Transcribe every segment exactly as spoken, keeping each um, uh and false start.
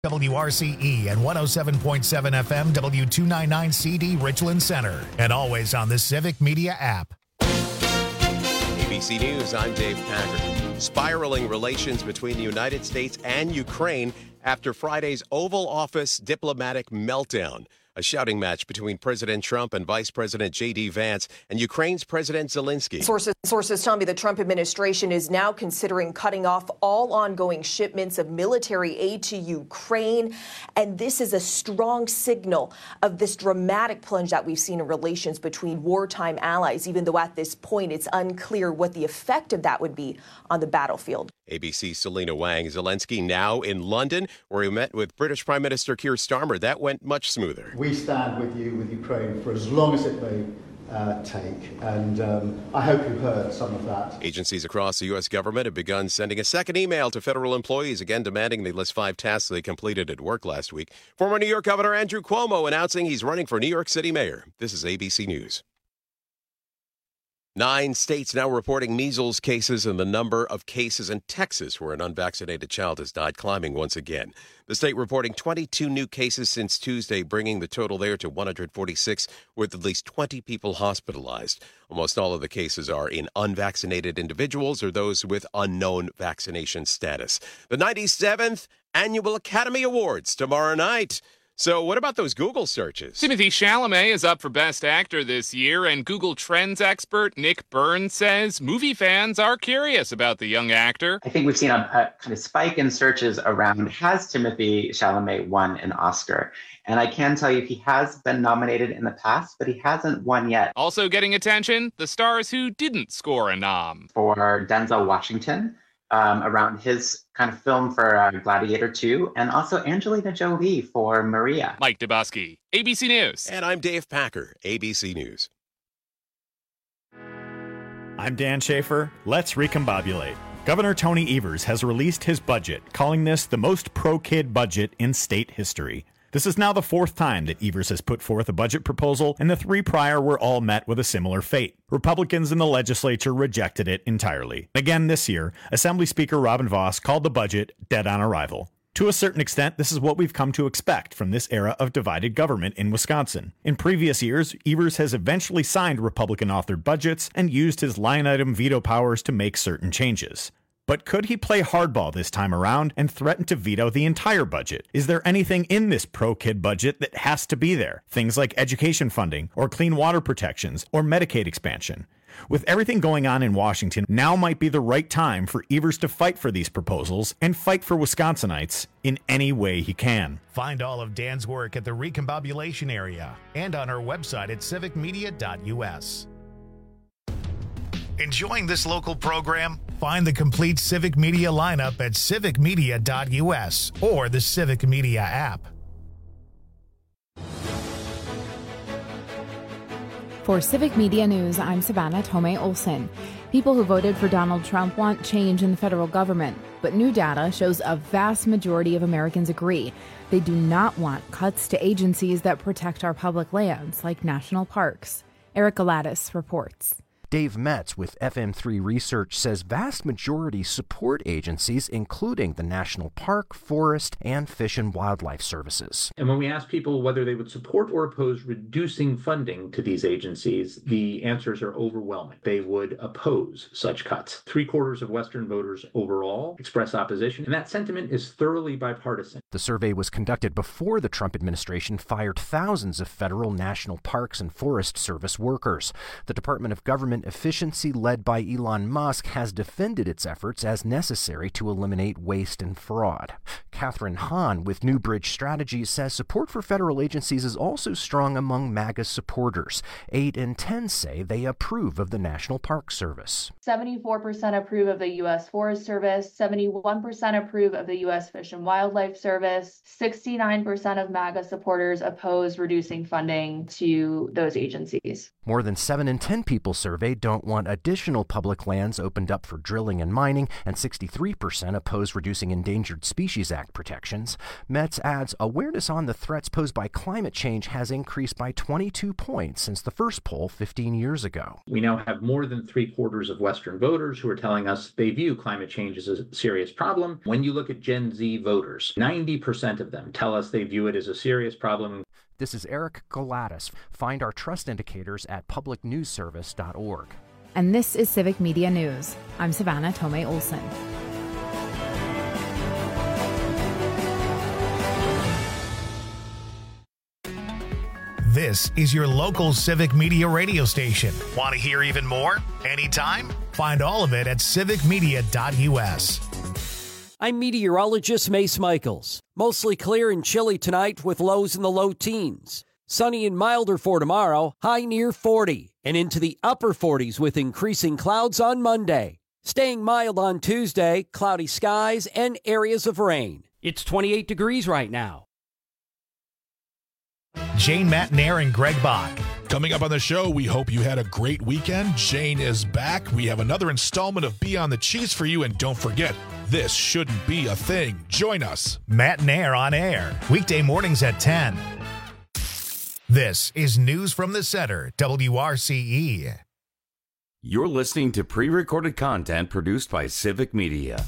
W R C E and one oh seven point seven F M W two ninety-nine C D Richland Center. And always on the Civic Media app. A B C News, I'm Dave Packard. Spiraling relations between the United States and Ukraine after Friday's Oval Office diplomatic meltdown. A shouting match between President Trump and Vice President J D. Vance and Ukraine's President Zelensky. Sources, sources tell me the Trump administration is now considering cutting off all ongoing shipments of military aid to Ukraine. And this is a strong signal of this dramatic plunge that we've seen in relations between wartime allies, even though at this point it's unclear what the effect of that would be on the battlefield. A B C's Selena Wang. Zelensky now in London, where he met with British Prime Minister Keir Starmer. That went much smoother. We stand with you, with Ukraine, for as long as it may uh, take. And um, I hope you heard some of that. Agencies across the U S government have begun sending a second email to federal employees, again demanding they list five tasks they completed at work last week. Former New York Governor Andrew Cuomo announcing he's running for New York City mayor. This is A B C News. Nine states now reporting measles cases, and the number of cases in Texas where an unvaccinated child has died climbing once again. The state reporting twenty-two new cases since Tuesday, bringing the total there to one hundred forty-six, with at least twenty people hospitalized. Almost all of the cases are in unvaccinated individuals or those with unknown vaccination status. The ninety-seventh Annual Academy Awards tomorrow night. So what about those Google searches? Timothée Chalamet is up for Best Actor this year, and Google Trends expert Nick Burns says movie fans are curious about the young actor. I think we've seen a, a kind of spike in searches around, has Timothée Chalamet won an Oscar? And I can tell you he has been nominated in the past, but he hasn't won yet. Also getting attention, the stars who didn't score a nom. For Denzel Washington, Um, around his kind of film for uh, Gladiator two, and also Angelina Jolie for Maria. Mike Dubosky, A B C News. And I'm Dave Packer, A B C News. I'm Dan Schaefer. Let's recombobulate. Governor Tony Evers has released his budget, calling this the most pro-kid budget in state history. This is now the fourth time that Evers has put forth a budget proposal, and the three prior were all met with a similar fate. Republicans in the legislature rejected it entirely. Again this year, Assembly Speaker Robin Vos called the budget dead on arrival. To a certain extent, this is what we've come to expect from this era of divided government in Wisconsin. In previous years, Evers has eventually signed Republican-authored budgets and used his line-item veto powers to make certain changes. But could he play hardball this time around and threaten to veto the entire budget? Is there anything in this pro-kid budget that has to be there? Things like education funding, or clean water protections, or Medicaid expansion. With everything going on in Washington, now might be the right time for Evers to fight for these proposals and fight for Wisconsinites in any way he can. Find all of Dan's work at the Recombobulation area and on our website at civic media dot u s. Enjoying this local program? Find the complete Civic Media lineup at civic media dot u s or the Civic Media app. For Civic Media News, I'm Savannah Tomei Olson. People who voted for Donald Trump want change in the federal government, but new data shows a vast majority of Americans agree. They do not want cuts to agencies that protect our public lands, like national parks. Eric Galatis reports. Dave Metz with F M three Research says vast majorities support agencies, including the National Park, Forest, and Fish and Wildlife Services. And when we ask people whether they would support or oppose reducing funding to these agencies, the answers are overwhelming. They would oppose such cuts. Three quarters of Western voters overall express opposition, and that sentiment is thoroughly bipartisan. The survey was conducted before the Trump administration fired thousands of federal National Parks and Forest Service workers. The Department of Government Efficiency, led by Elon Musk, has defended its efforts as necessary to eliminate waste and fraud. Catherine Hahn with Newbridge Strategies says support for federal agencies is also strong among MAGA supporters. Eight in ten say they approve of the National Park Service. seventy-four percent approve of the U S Forest Service, seventy-one percent approve of the U S Fish and Wildlife Service, sixty-nine percent of MAGA supporters oppose reducing funding to those agencies. More than seven in ten people surveyed say don't want additional public lands opened up for drilling and mining, and sixty-three percent oppose reducing Endangered Species Act protections. Metz adds awareness on the threats posed by climate change has increased by twenty-two points since the first poll fifteen years ago. We now have more than three quarters of Western voters who are telling us they view climate change as a serious problem. When you look at Gen Z voters, ninety percent of them tell us they view it as a serious problem. This is Eric Galatis. Find our trust indicators at public news service dot org. And this is Civic Media News. I'm Savannah Tomei Olson. This is your local Civic Media radio station. Want to hear even more? Anytime? Find all of it at civic media dot U S. I'm meteorologist Mace Michaels. Mostly clear and chilly tonight with lows in the low teens. Sunny and milder for tomorrow, high near forty, and into the upper forties with increasing clouds on Monday. Staying mild on Tuesday, cloudy skies and areas of rain. It's twenty-eight degrees right now. Jane Matnair and Greg Bach. Coming up on the show, we hope you had a great weekend. Jane is back. We have another installment of Beyond the Cheese for you, and don't forget, this shouldn't be a thing. Join us. Matnair on air, weekday mornings at ten. This is News from the Center, W R C E. You're listening to pre-recorded content produced by Civic Media.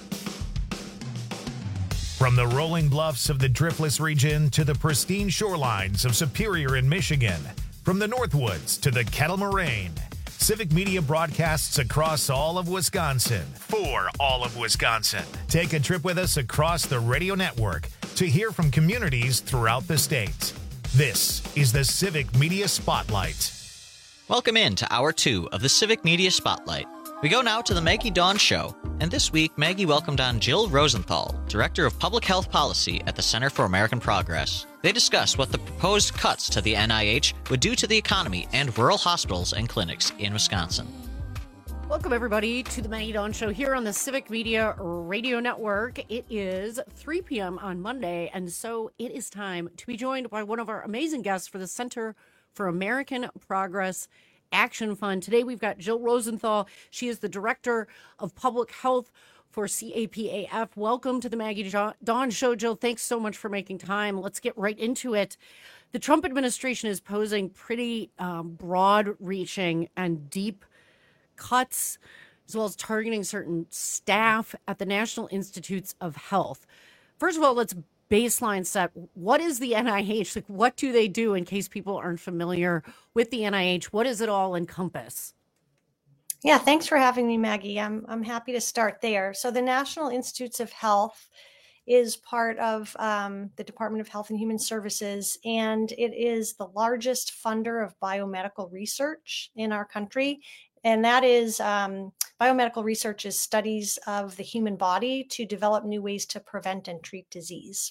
From the rolling bluffs of the Driftless region to the pristine shorelines of Superior in Michigan, from the Northwoods to the Kettle Moraine, Civic Media broadcasts across all of Wisconsin for all of Wisconsin. Take a trip with us across the radio network to hear from communities throughout the state. This is the Civic Media Spotlight. Welcome in to Hour two of the Civic Media Spotlight. We go now to the Maggie Dawn Show, and this week Maggie welcomed on Jill Rosenthal, Director of Public Health Policy at the Center for American Progress. They discuss what the proposed cuts to the N I H would do to the economy and rural hospitals and clinics in Wisconsin. Welcome, everybody, to the Maggie Dawn Show here on the Civic Media Radio Network. It is three p.m. on Monday, and so it is time to be joined by one of our amazing guests for the Center for American Progress Action Fund. Today we've got Jill Rosenthal. She is the Director of Public Health for C A P A F. Welcome to the Maggie Dawn Show, Jill. Thanks so much for making time. Let's get right into it. The Trump administration is posing pretty um, broad-reaching and deep cuts, as well as targeting certain staff at the National Institutes of Health. First of all, let's baseline set. What is the N I H? Like, what do they do, in case people aren't familiar with the N I H? What does it all encompass? Yeah, thanks for having me, Maggie. I'm I'm happy to start there. So the National Institutes of Health is part of um, the Department of Health and Human Services, and it is the largest funder of biomedical research in our country. And that is um, biomedical research is studies of the human body to develop new ways to prevent and treat disease.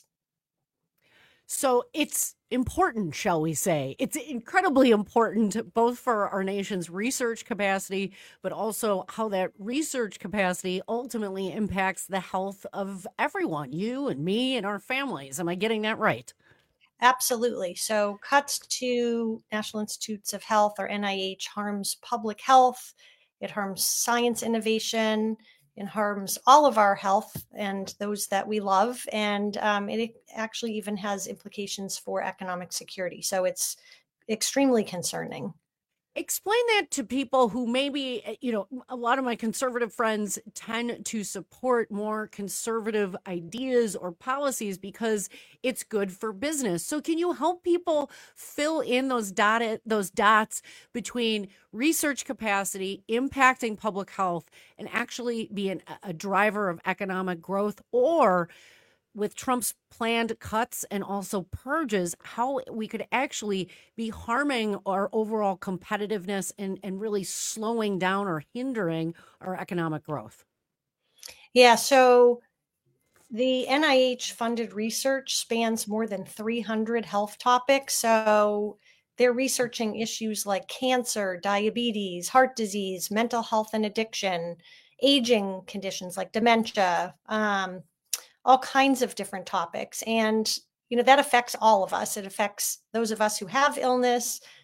So it's important, shall we say. It's incredibly important, both for our nation's research capacity, but also how that research capacity ultimately impacts the health of everyone, you and me and our families. Am I getting that right? Absolutely. So cuts to National Institutes of Health, or N I H, harms public health. It harms science innovation. It harms all of our health and those that we love. And um, it actually even has implications for economic security. So it's extremely concerning. Explain that to people who maybe, you know, a lot of my conservative friends tend to support more conservative ideas or policies because it's good for business. So can you help people fill in those dotted, those dots between research capacity impacting public health and actually being a driver of economic growth, or with Trump's planned cuts and also purges, how we could actually be harming our overall competitiveness and, and really slowing down or hindering our economic growth? Yeah, so the N I H-funded research spans more than three hundred health topics. So they're researching issues like cancer, diabetes, heart disease, mental health and addiction, aging conditions like dementia, um, all kinds of different topics. And, you know, that affects all of us. It affects those of us who have illness,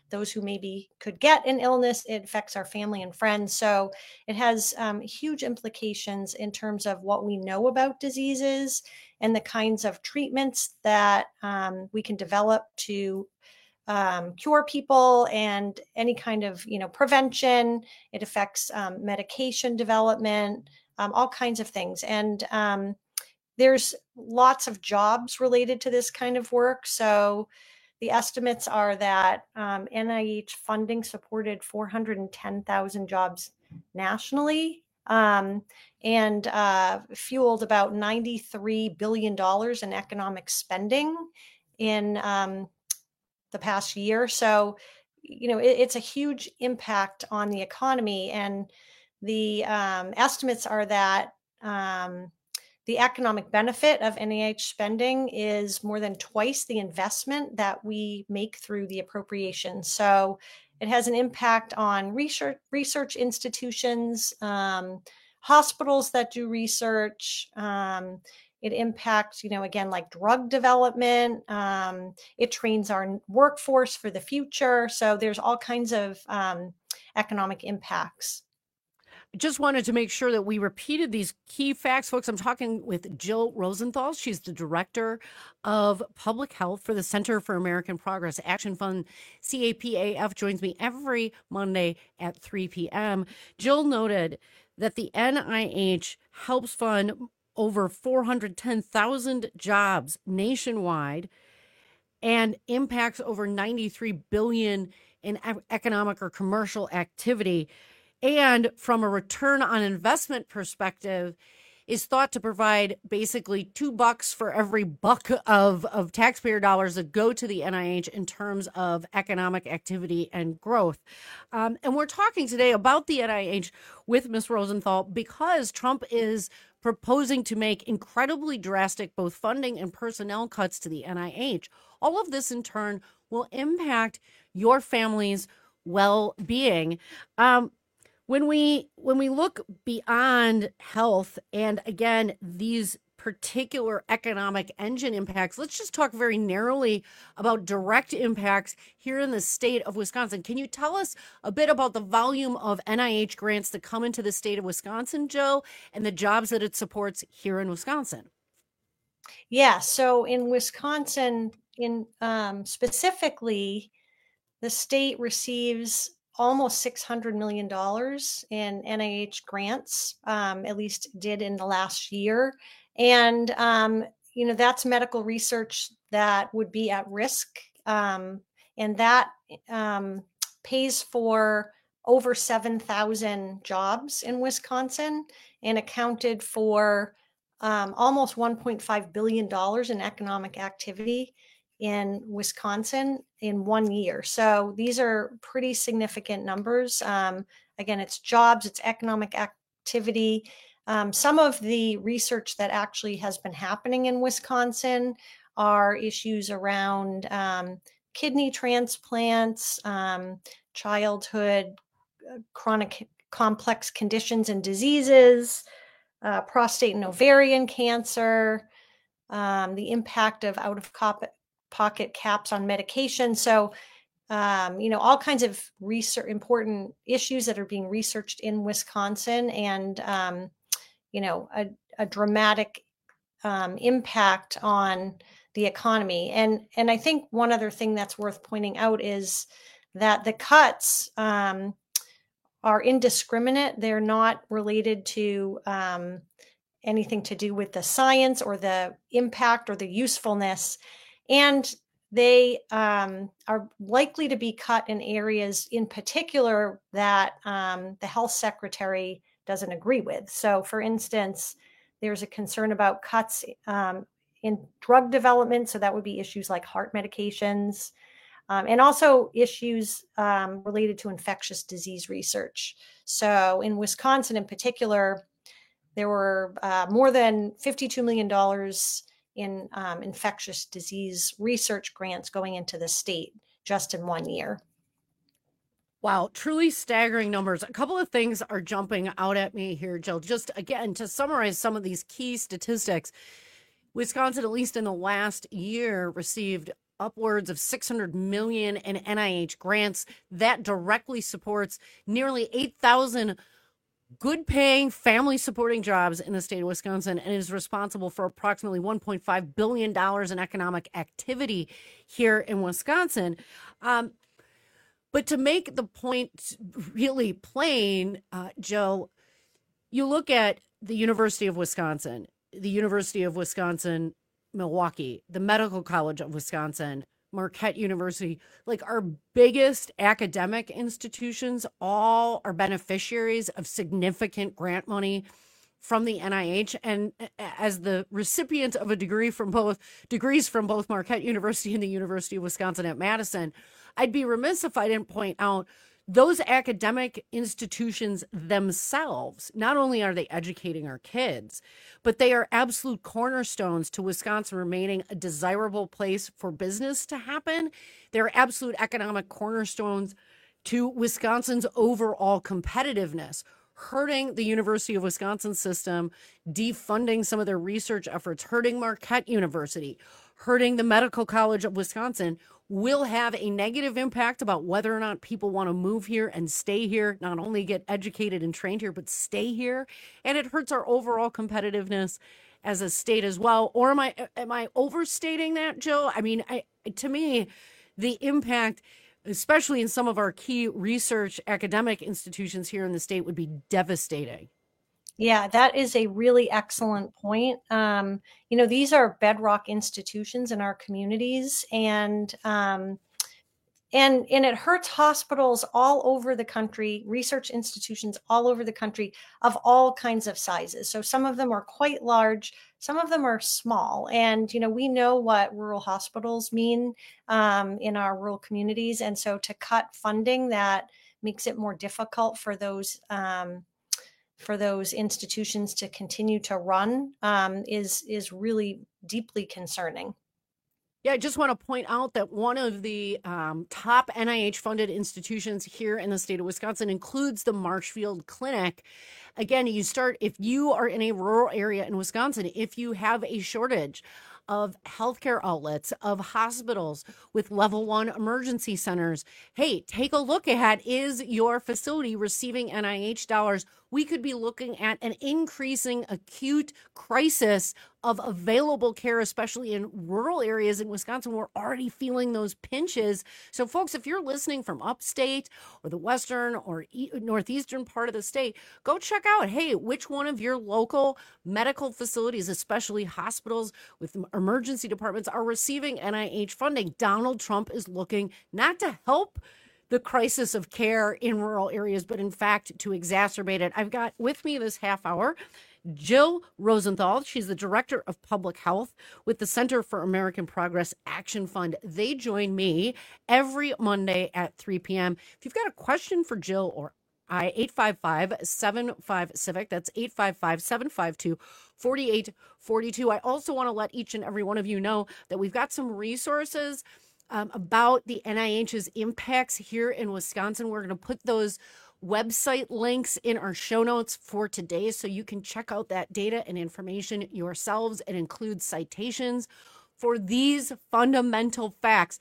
those who maybe could get an illness. It affects our family and friends. So it has um, huge implications in terms of what we know about diseases and the kinds of treatments that um, we can develop to um, cure people, and any kind of, you know, prevention. It affects um, medication development, um, all kinds of things. And um, there's lots of jobs related to this kind of work. So the estimates are that um, N I H funding supported four hundred ten thousand jobs nationally, um, and uh, fueled about ninety-three billion dollars in economic spending in um, the past year. So, you know, it, it's a huge impact on the economy. And the um, estimates are that um, the economic benefit of N I H spending is more than twice the investment that we make through the appropriation. So it has an impact on research research institutions, um, hospitals that do research. Um, it impacts, you know, again, like drug development. Um, it trains our workforce for the future. So there's all kinds of um, economic impacts. Just wanted to make sure that we repeated these key facts, folks. I'm talking with Jill Rosenthal. She's the Director of Public Health for the Center for American Progress Action Fund. C A P A F joins me every Monday at three p.m. Jill noted that the N I H helps fund over four hundred ten thousand jobs nationwide and impacts over ninety-three billion dollars in economic or commercial activity. And from a return on investment perspective, is thought to provide basically two bucks for every buck of, of taxpayer dollars that go to the N I H in terms of economic activity and growth. Um, and we're talking today about the N I H with Miz Rosenthal because Trump is proposing to make incredibly drastic both funding and personnel cuts to the N I H. All of this in turn will impact your family's well-being. Um, When we when we look beyond health and, again, these particular economic engine impacts, let's just talk very narrowly about direct impacts here in the state of Wisconsin. Can you tell us a bit about the volume of N I H grants that come into the state of Wisconsin, Jill, and the jobs that it supports here in Wisconsin? Yeah, so in Wisconsin, in um, specifically, the state receives almost six hundred million dollars in N I H grants, um, at least did in the last year. And, um, you know, that's medical research that would be at risk. Um, and that um, pays for over seven thousand jobs in Wisconsin and accounted for um, almost one point five billion dollars in economic activity in Wisconsin in one year. So these are pretty significant numbers. Um, again, it's jobs, it's economic activity. Um, some of the research that actually has been happening in Wisconsin are issues around um, kidney transplants, um, childhood uh, chronic complex conditions and diseases, uh, prostate and ovarian cancer, um, the impact of out-of-pocket pocket caps on medication. So, um, you know, all kinds of research, important issues that are being researched in Wisconsin, and, um, you know, a, a dramatic um, impact on the economy. And, and I think one other thing that's worth pointing out is that the cuts um, are indiscriminate. They're not related to um, anything to do with the science or the impact or the usefulness. And they um, are likely to be cut in areas in particular that um, the health secretary doesn't agree with. So, for instance, there's a concern about cuts um, in drug development. So that would be issues like heart medications, um, and also issues um, related to infectious disease research. So in Wisconsin in particular, there were uh, more than fifty-two million dollars in um, infectious disease research grants going into the state just in one year. Wow, truly staggering numbers. A couple of things are jumping out at me here, Jill. Just again, to summarize some of these key statistics, Wisconsin, at least in the last year, received upwards of six hundred million dollars in N I H grants. That directly supports nearly eight thousand good-paying, family-supporting jobs in the state of Wisconsin and is responsible for approximately one point five billion dollars in economic activity here in Wisconsin. Um, but to make the point really plain, uh, Joe, you look at the University of Wisconsin, the University of Wisconsin, Milwaukee, the Medical College of Wisconsin, Marquette University, like our biggest academic institutions, all are beneficiaries of significant grant money from the N I H. And as the recipient of a degree from both degrees from both Marquette University and the University of Wisconsin at Madison, I'd be remiss if I didn't point out those academic institutions themselves. Not only are they educating our kids, but they are absolute cornerstones to Wisconsin remaining a desirable place for business to happen. They're absolute economic cornerstones to Wisconsin's overall competitiveness, hurting the University of Wisconsin system, defunding some of their research efforts, hurting Marquette University, hurting the Medical College of Wisconsin, will have a negative impact about whether or not people want to move here and stay here, not only get educated and trained here, but stay here. And it hurts our overall competitiveness as a state as well. Or am I am I overstating that, Joe? I mean, I, to me, the impact, especially in some of our key research academic institutions here in the state, would be devastating. Yeah, that is a really excellent point. Um, you know, these are bedrock institutions in our communities, and um, and and it hurts hospitals all over the country, research institutions all over the country of all kinds of sizes. So some of them are quite large, some of them are small, and you know, we know what rural hospitals mean um, in our rural communities, and so to cut funding, that makes it more difficult for those. Um, for those institutions to continue to run um, is is really deeply concerning. Yeah, I just want to point out that one of the um, top N I H-funded institutions here in the state of Wisconsin includes the Marshfield Clinic. Again, you start, if you are in a rural area in Wisconsin, if you have a shortage of healthcare outlets, of hospitals with level one emergency centers, hey, take a look at, is your facility receiving N I H dollars? We could be looking at an increasing acute crisis of available care, especially in rural areas in Wisconsin. We're already feeling those pinches. So folks, if you're listening from upstate or the western or e- northeastern part of the state, go check out, hey, which one of your local medical facilities, especially hospitals with emergency departments, are receiving N I H funding. Donald Trump is looking not to help the crisis of care in rural areas, but in fact to exacerbate it. I've got with me this half hour Jill Rosenthal. She's the Director of Public Health with the Center for American Progress Action Fund. They join me every Monday at three p.m. If you've got a question for Jill or I, eight five five, seven five, CIVIC. That's eight five five, seven five two, four eight four two. I also want to let each and every one of you know that we've got some resources Um, about the N I H's impacts here in Wisconsin. We're going to put those website links in our show notes for today so you can check out that data and information yourselves. It includes citations for these fundamental facts.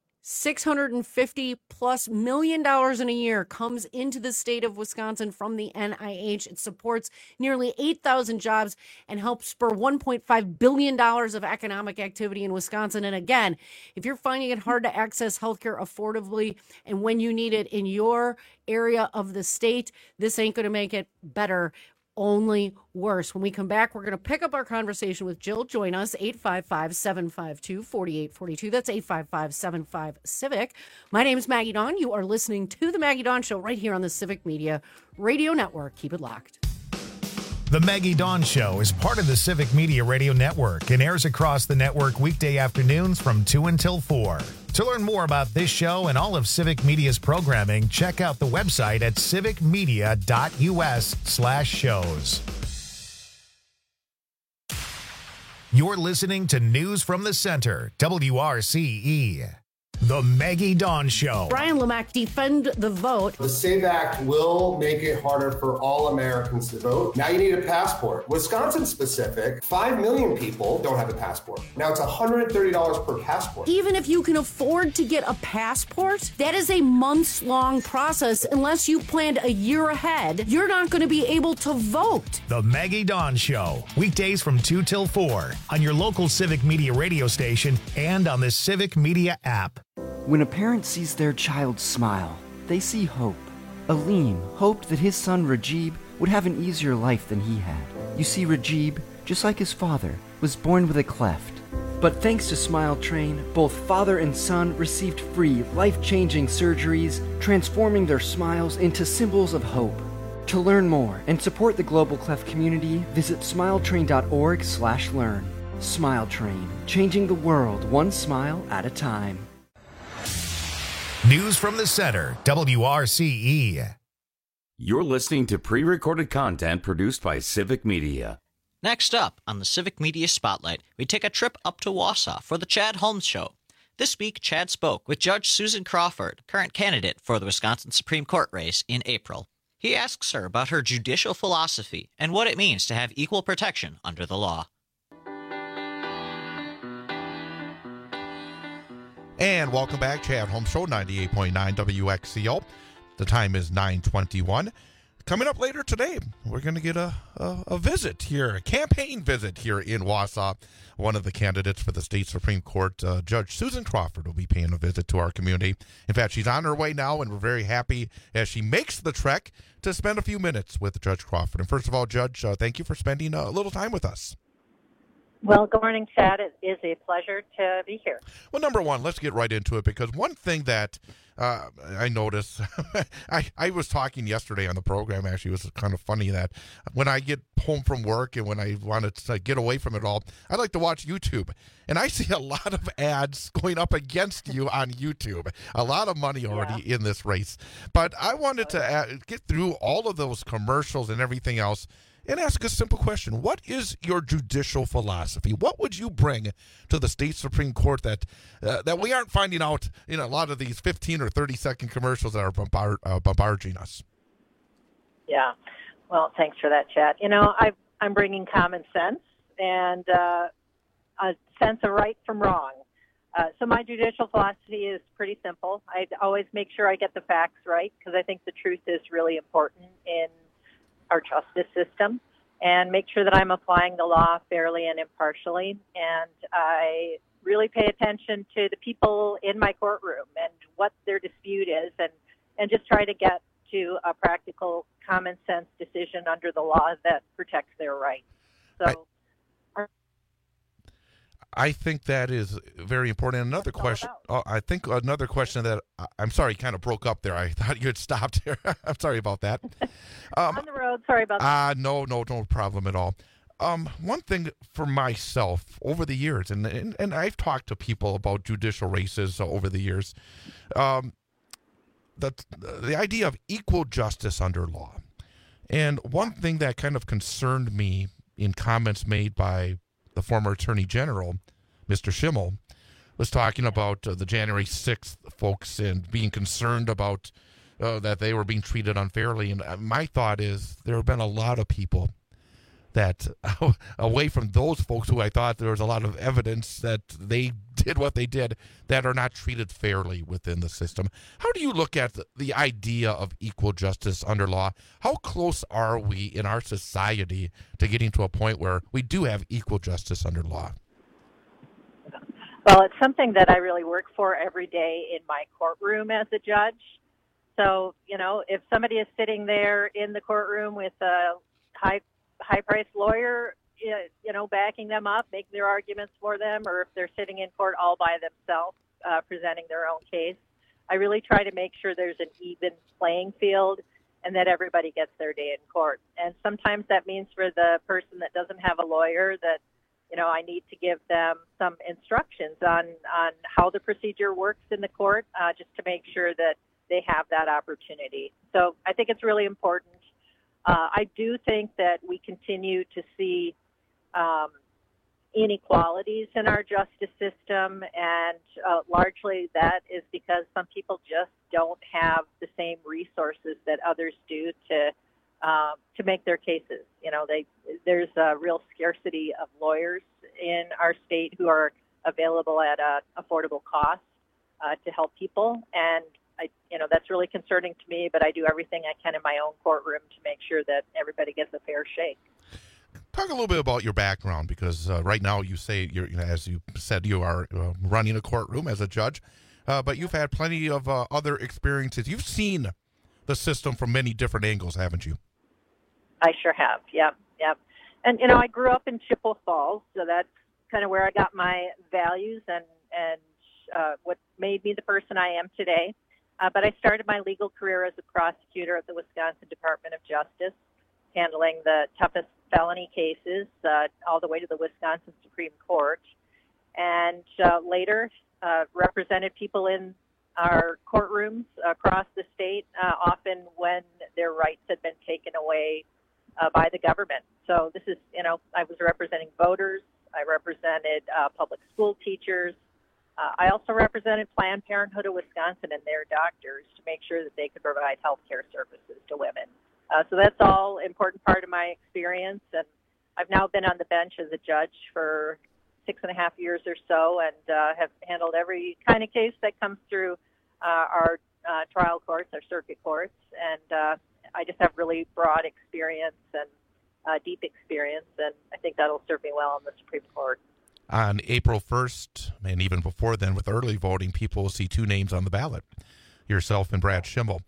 six hundred fifty plus million dollars in a year comes into the state of Wisconsin from the N I H. It supports nearly eight thousand jobs and helps spur one point five billion dollars of economic activity in Wisconsin. And again, if you're finding it hard to access healthcare affordably and when you need it in your area of the state, this ain't going to make it better. Only worse. When we come back, we're going to pick up our conversation with Jill. Join us, eight five five, seven five two, four eight four two. That's eight five five, seven five, CIVIC. My name is Maggie Dawn. You are listening to The Maggie Dawn Show right here on the Civic Media Radio Network. Keep it locked. The Maggie Dawn Show is part of the Civic Media Radio Network and airs across the network weekday afternoons from two until four. To learn more about this show and all of Civic Media's programming, check out the website at civicmedia.us slash shows. You're listening to News from the Center, W R C E. The Maggie Dawn Show. Brian Lemack, defend the vote. The SAVE Act will make it harder for all Americans to vote. Now you need a passport. Wisconsin specific, five million people don't have a passport. Now it's one hundred thirty dollars per passport. Even if you can afford to get a passport, that is a months-long process. Unless you planned a year ahead, you're not going to be able to vote. The Maggie Dawn Show. Weekdays from two till four on your local Civic Media radio station and on the Civic Media app. When a parent sees their child smile, they see hope. Aleem hoped that his son Rajib would have an easier life than he had. You see, Rajib, just like his father, was born with a cleft. But thanks to Smile Train, both father and son received free, life-changing surgeries, transforming their smiles into symbols of hope. To learn more and support the Global Cleft community, visit smiletrain.org slash learn. Smile Train, changing the world one smile at a time. News from the Center, W R C E. You're listening to pre-recorded content produced by Civic Media. Next up on the Civic Media Spotlight, we take a trip up to Wausau for the Chad Holmes Show. This week, Chad spoke with Judge Susan Crawford, current candidate for the Wisconsin Supreme Court race in April. He asks her about her judicial philosophy and what it means to have equal protection under the law. And welcome back, Chad Holmes Show, ninety-eight point nine W X C O. The time is nine twenty-one. Coming up later today, we're going to get a, a, a visit here, a campaign visit here in Wausau. One of the candidates for the state Supreme Court, uh, Judge Susan Crawford, will be paying a visit to our community. In fact, she's on her way now, and we're very happy as she makes the trek to spend a few minutes with Judge Crawford. And first of all, Judge, uh, thank you for spending a little time with us. Well, good morning, Chad. It is a pleasure to be here. Well, number one, let's get right into it, because one thing that uh, I noticed, I, I was talking yesterday on the program, actually, it was kind of funny that when I get home from work and when I wanted to get away from it all, I like to watch YouTube. And I see a lot of ads going up against you on YouTube. A lot of money already yeah. in this race. But I wanted to add, get through all of those commercials and everything else and ask a simple question. What is your judicial philosophy? What would you bring to the state Supreme Court that uh, that we aren't finding out in a lot of these fifteen or thirty second commercials that are bombard, uh, bombarding us? Yeah. Well, thanks for that, Chad. You know, I, I'm bringing common sense and uh, a sense of right from wrong. Uh, so my judicial philosophy is pretty simple. I always make sure I get the facts right, because I think the truth is really important in our justice system, and make sure that I'm applying the law fairly and impartially. And I really pay attention to the people in my courtroom and what their dispute is, and, and just try to get to a practical, common sense decision under the law that protects their rights. So I- I think that is very important. And another question, oh, I think another question that, I'm sorry, kind of broke up there. I thought you had stopped here. I'm sorry about that. Um, On the road, sorry about that. Uh, no, no, no problem at all. Um, one thing for myself over the years, and, and, and I've talked to people about judicial races over the years, um, the, the idea of equal justice under law. And one thing that kind of concerned me in comments made by the former Attorney General, Mister Schimmel, was talking about uh, the January sixth folks and being concerned about uh, that they were being treated unfairly. And uh, my thought is there have been a lot of people that, uh, away from those folks who I thought there was a lot of evidence that they did what they did, that are not treated fairly within the system. How do you look at the, the idea of equal justice under law? How close are we in our society to getting to a point where we do have equal justice under law? Well, it's something that I really work for every day in my courtroom as a judge. So, you know, if somebody is sitting there in the courtroom with a high high-priced lawyer, you know, backing them up, making their arguments for them, or if they're sitting in court all by themselves, uh, presenting their own case, I really try to make sure there's an even playing field and that everybody gets their day in court. And sometimes that means for the person that doesn't have a lawyer that, you know, I need to give them some instructions on, on how the procedure works in the court, uh, just to make sure that they have that opportunity. So I think it's really important. Uh, I do think that we continue to see um, inequalities in our justice system, and uh, largely that is because some people just don't have the same resources that others do to uh, to make their cases. You know, they there's a real scarcity of lawyers in our state who are available at a affordable cost uh, to help people, and I, you know, that's really concerning to me. But I do everything I can in my own courtroom to make sure that everybody gets a fair shake. Talk a little bit about your background, because uh, right now you say, you're, you know, as you said, you are uh, running a courtroom as a judge, uh, but you've had plenty of uh, other experiences. You've seen the system from many different angles, haven't you? I sure have. Yep, yep. And you know, I grew up in Chippewa Falls, so that's kind of where I got my values and and uh, what made me the person I am today. Uh, but I started my legal career as a prosecutor at the Wisconsin Department of Justice, handling the toughest felony cases uh, all the way to the Wisconsin Supreme Court, and uh, later uh, represented people in our courtrooms across the state, uh, often when their rights had been taken away uh, by the government. So this is, you know, I was representing voters, I represented uh, public school teachers, uh, I also represented Planned Parenthood of Wisconsin and their doctors to make sure that they could provide health care services to women. Uh, so that's all important part of my experience, and I've now been on the bench as a judge for six and a half years or so, and uh, have handled every kind of case that comes through uh, our uh, trial courts, our circuit courts, and uh, I just have really broad experience and uh, deep experience, and I think that'll serve me well on the Supreme Court. On April first, and even before then with early voting, people will see two names on the ballot, yourself and Brad Schimel.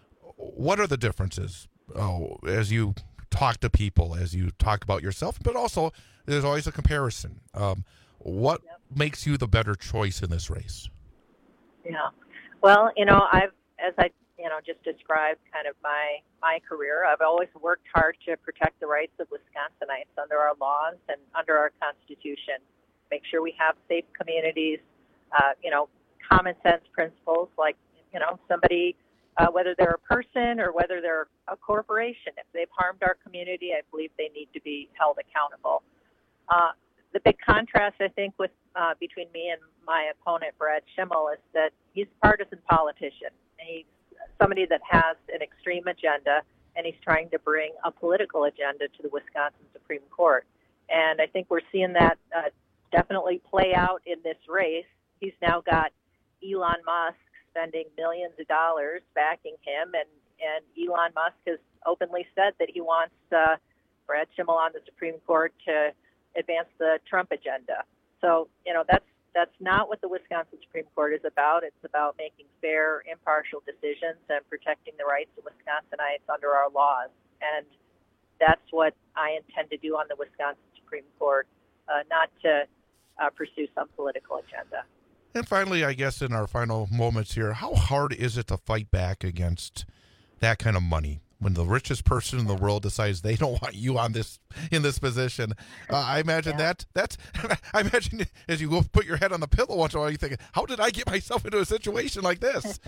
What are the differences? Oh, as you talk to people, as you talk about yourself, but also there's always a comparison. Um, what yep. makes you the better choice in this race? Yeah, well, you know, I've, as I, you know, just described kind of my, my career, I've always worked hard to protect the rights of Wisconsinites under our laws and under our Constitution, make sure we have safe communities, uh, you know, common sense principles like, you know, somebody, Uh, whether they're a person or whether they're a corporation. If they've harmed our community, I believe they need to be held accountable. Uh, the big contrast, I think, with uh, between me and my opponent, Brad Schimel, is that he's a partisan politician. He's somebody that has an extreme agenda, and he's trying to bring a political agenda to the Wisconsin Supreme Court. And I think we're seeing that uh, definitely play out in this race. He's now got Elon Musk spending millions of dollars backing him, and, and Elon Musk has openly said that he wants uh, Brad Schimel on the Supreme Court to advance the Trump agenda. So, you know, that's that's not what the Wisconsin Supreme Court is about. It's about making fair, impartial decisions and protecting the rights of Wisconsinites under our laws. And that's what I intend to do on the Wisconsin Supreme Court, uh, not to uh, pursue some political agenda. And finally, I guess in our final moments here, how hard is it to fight back against that kind of money when the richest person in the world decides they don't want you on this in this position? Uh, I imagine yeah. that that's. I imagine as you go put your head on the pillow once in a while, you think, "How did I get myself into a situation like this?"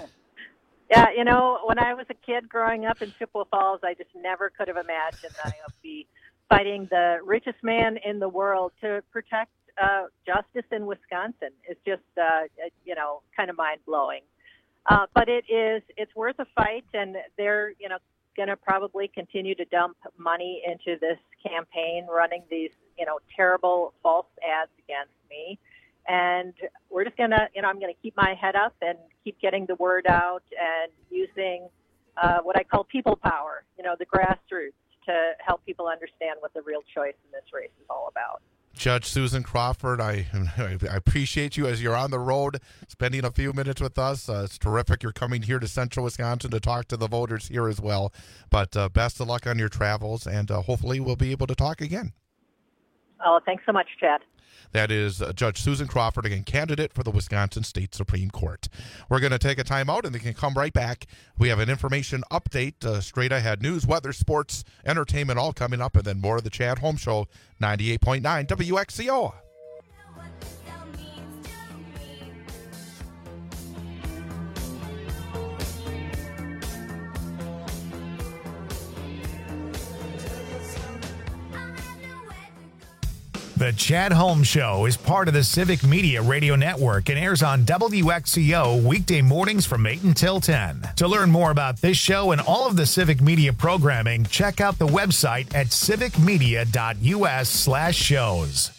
Yeah, you know, when I was a kid growing up in Chippewa Falls, I just never could have imagined that I would be fighting the richest man in the world to protect Uh, justice in Wisconsin. Is just, uh, you know, kind of mind-blowing. Uh, but it is, it's worth a fight, and they're, you know, going to probably continue to dump money into this campaign, running these, you know, terrible false ads against me. And we're just going to, you know, I'm going to keep my head up and keep getting the word out and using uh, what I call people power, you know, the grassroots, to help people understand what the real choice in this race is all about. Judge Susan Crawford, I, I appreciate you as you're on the road, spending a few minutes with us. Uh, it's terrific you're coming here to Central Wisconsin to talk to the voters here as well. But uh, best of luck on your travels, and uh, hopefully we'll be able to talk again. Oh, thanks so much, Chad. That is uh, Judge Susan Crawford, again, candidate for the Wisconsin State Supreme Court. We're going to take a time out, and they can come right back. We have an information update, uh, straight ahead news, weather, sports, entertainment, all coming up, and then more of the Chad Holmes Show, ninety-eight point nine W X C O. The Chad Holmes Show is part of the Civic Media Radio Network and airs on W X C O weekday mornings from eight until ten. To learn more about this show and all of the Civic Media programming, check out the website at civicmedia.us slash shows.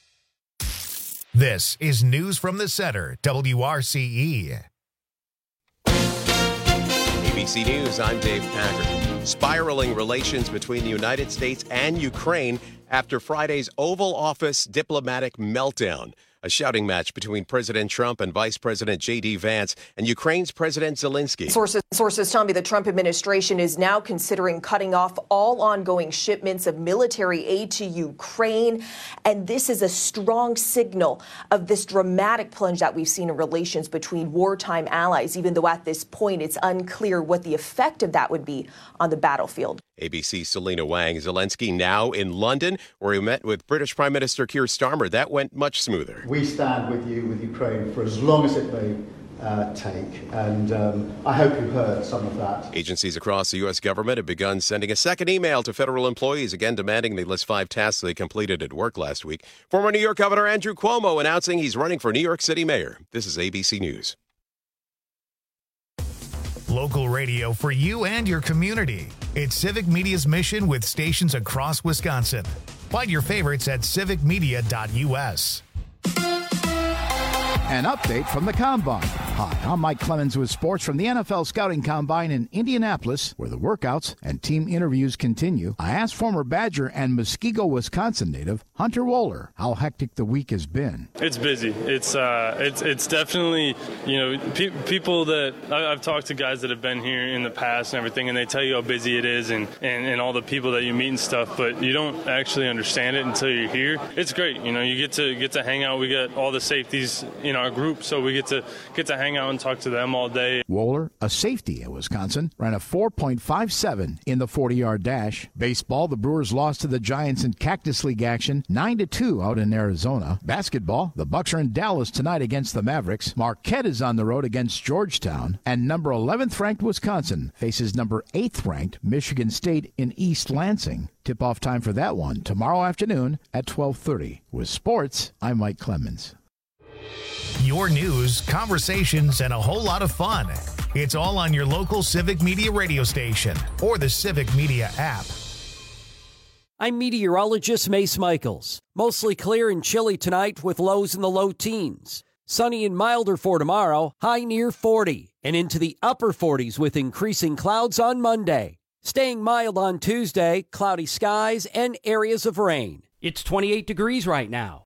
This is News from the Center, W R C E. A B C News, I'm Dave Packard. Spiraling relations between the United States and Ukraine after Friday's Oval Office diplomatic meltdown. A shouting match between President Trump and Vice President J D Vance and Ukraine's President Zelensky. Sources, sources tell me the Trump administration is now considering cutting off all ongoing shipments of military aid to Ukraine. And this is a strong signal of this dramatic plunge that we've seen in relations between wartime allies, even though at this point it's unclear what the effect of that would be on the battlefield. A B C's Selena Wang. Zelensky now in London, where he met with British Prime Minister Keir Starmer. That went much smoother. We stand with you, with Ukraine, for as long as it may uh, take. And um, I hope you heard some of that. Agencies across the U S government have begun sending a second email to federal employees, again demanding they list five tasks they completed at work last week. Former New York Governor Andrew Cuomo announcing he's running for New York City mayor. This is A B C News. Local radio for you and your community. It's Civic Media's mission with stations across Wisconsin. Find your favorites at civic media dot U S. An update from the Combine. Hi, I'm Mike Clemens with sports from the N F L Scouting Combine in Indianapolis, where the workouts and team interviews continue. I asked former Badger and Muskego, Wisconsin native Hunter Wohler how hectic the week has been. It's busy. It's uh, it's it's definitely, you know, pe- people that I- I've talked to guys that have been here in the past and everything, and they tell you how busy it is and, and, and all the people that you meet and stuff, but you don't actually understand it until you're here. It's great. You know, you get to get to hang out. We got all the safeties in our group, so we get to get to hang out and talk to them all day. Wohler, a safety at Wisconsin, ran a four point five seven in the forty-yard dash. Baseball, the Brewers lost to the Giants in Cactus League action, nine to two out in Arizona. Basketball, the Bucks are in Dallas tonight against the Mavericks. Marquette is on the road against Georgetown. And number eleventh ranked Wisconsin faces number eighth ranked Michigan State in East Lansing. Tip-off time for that one tomorrow afternoon at twelve thirty. With sports, I'm Mike Clemens. Your news, conversations, and a whole lot of fun. It's all on your local Civic Media radio station or the Civic Media app. I'm meteorologist Mace Michaels. Mostly clear and chilly tonight with lows in the low teens. Sunny and milder for tomorrow, high near forty. And into the upper forties with increasing clouds on Monday. Staying mild on Tuesday, cloudy skies and areas of rain. It's twenty-eight degrees right now.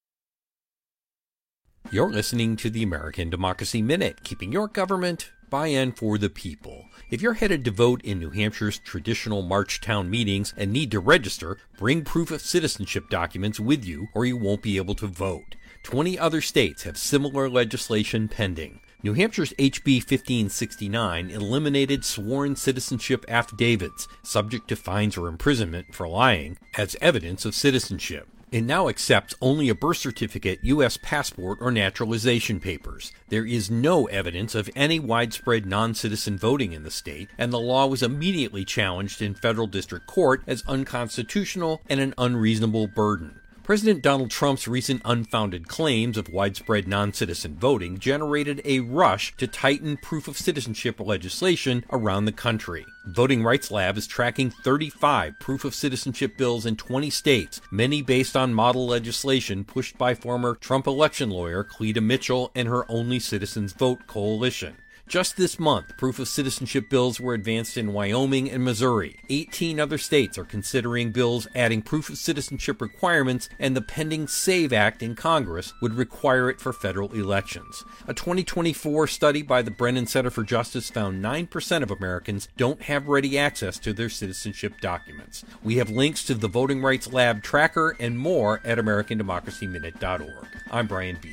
You're listening to the American Democracy Minute, keeping your government by and for the people. If you're headed to vote in New Hampshire's traditional March town meetings and need to register, bring proof of citizenship documents with you or you won't be able to vote. twenty other states have similar legislation pending. New Hampshire's H B fifteen sixty-nine eliminated sworn citizenship affidavits, subject to fines or imprisonment for lying, as evidence of citizenship. It now accepts only a birth certificate, U S passport, or naturalization papers. There is no evidence of any widespread non-citizen voting in the state, and the law was immediately challenged in federal district court as unconstitutional and an unreasonable burden. President Donald Trump's recent unfounded claims of widespread non-citizen voting generated a rush to tighten proof of citizenship legislation around the country. Voting Rights Lab is tracking thirty-five proof of citizenship bills in twenty states, many based on model legislation pushed by former Trump election lawyer Cleta Mitchell and her Only Citizens Vote coalition. Just this month, proof of citizenship bills were advanced in Wyoming and Missouri. eighteen other states are considering bills adding proof of citizenship requirements, and the pending SAVE Act in Congress would require it for federal elections. A twenty twenty-four study by the Brennan Center for Justice found nine percent of Americans don't have ready access to their citizenship documents. We have links to the Voting Rights Lab tracker and more at american democracy minute dot org. I'm Brian Beal.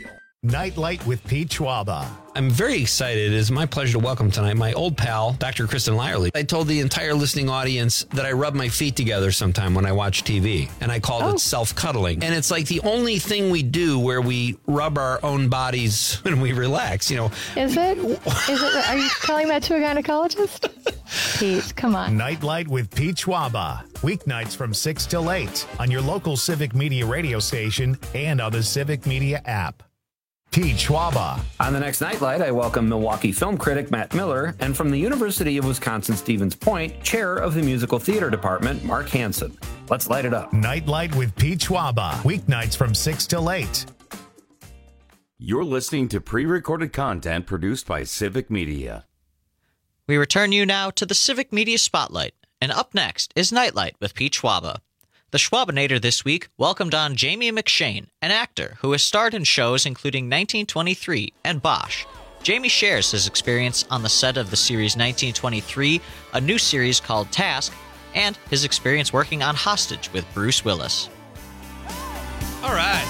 Nightlight with Pete Schwaba. I'm very excited. It is my pleasure to welcome tonight my old pal, Doctor Kristen Lyerly. I told the entire listening audience that I rub my feet together sometime when I watch T V, and I called oh. it self-cuddling. And it's like the only thing we do where we rub our own bodies when we relax, you know. Is it? Is it? Are you telling that to a gynecologist? Pete, come on. Nightlight with Pete Schwaba. Weeknights from six till eight on your local Civic Media radio station and on the Civic Media app. Pete Schwaba. On the next Nightlight, I welcome Milwaukee film critic Matt Miller, and from the University of Wisconsin-Stevens Point, chair of the musical theater department, Mark Hansen. Let's light it up. Nightlight with Pete Schwaba. Weeknights from six till eight. You're listening to pre-recorded content produced by Civic Media. We return you now to the Civic Media Spotlight, and up next is Nightlight with Pete Schwaba. The Schwabinator this week welcomed on Jamie McShane, an actor who has starred in shows including nineteen twenty-three and Bosch. Jamie shares his experience on the set of the series nineteen twenty-three, a new series called Task, and his experience working on Hostage with Bruce Willis. All right.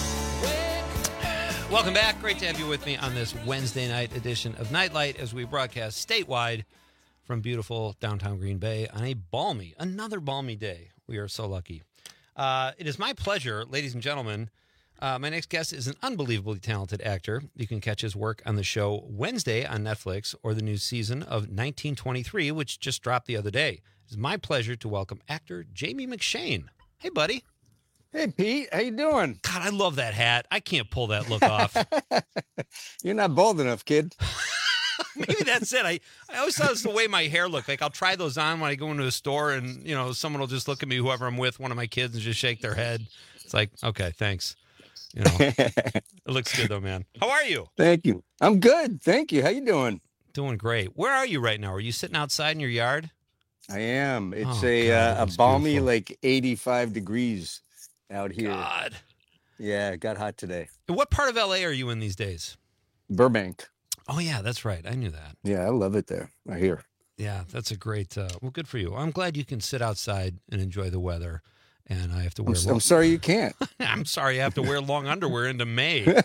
Welcome back. Great to have you with me on this Wednesday night edition of Nightlight as we broadcast statewide from beautiful downtown Green Bay on a balmy, another balmy day. We are so lucky. Uh, it is my pleasure, ladies and gentlemen. Uh, my next guest is an unbelievably talented actor. You can catch his work on the show Wednesday on Netflix or the new season of nineteen twenty-three, which just dropped the other day. It's my pleasure to welcome actor Jamie McShane. Hey, buddy. Hey, Pete. How you doing? God, I love that hat. I can't pull that look off. You're not bald enough, kid. Maybe that's it. I, I always thought it's the way my hair looked. Like, I'll try those on when I go into a store and, you know, someone will just look at me, whoever I'm with, one of my kids, and just shake their head. It's like, okay, thanks. You know, it looks good, though, man. How are you? Thank you. I'm good. Thank you. How you doing? Doing great. Where are you right now? Are you sitting outside in your yard? I am. It's oh, a God, uh, a balmy, beautiful. Like eighty-five degrees out here. God. Yeah, it got hot today. And what part of L A are you in these days? Burbank. Oh, yeah, that's right. I knew that. Yeah, I love it there. I hear. Yeah, that's a great, uh, well, good for you. I'm glad you can sit outside and enjoy the weather, and I have to wear I'm, long... I'm sorry you can't. I'm sorry I have to wear long underwear into May.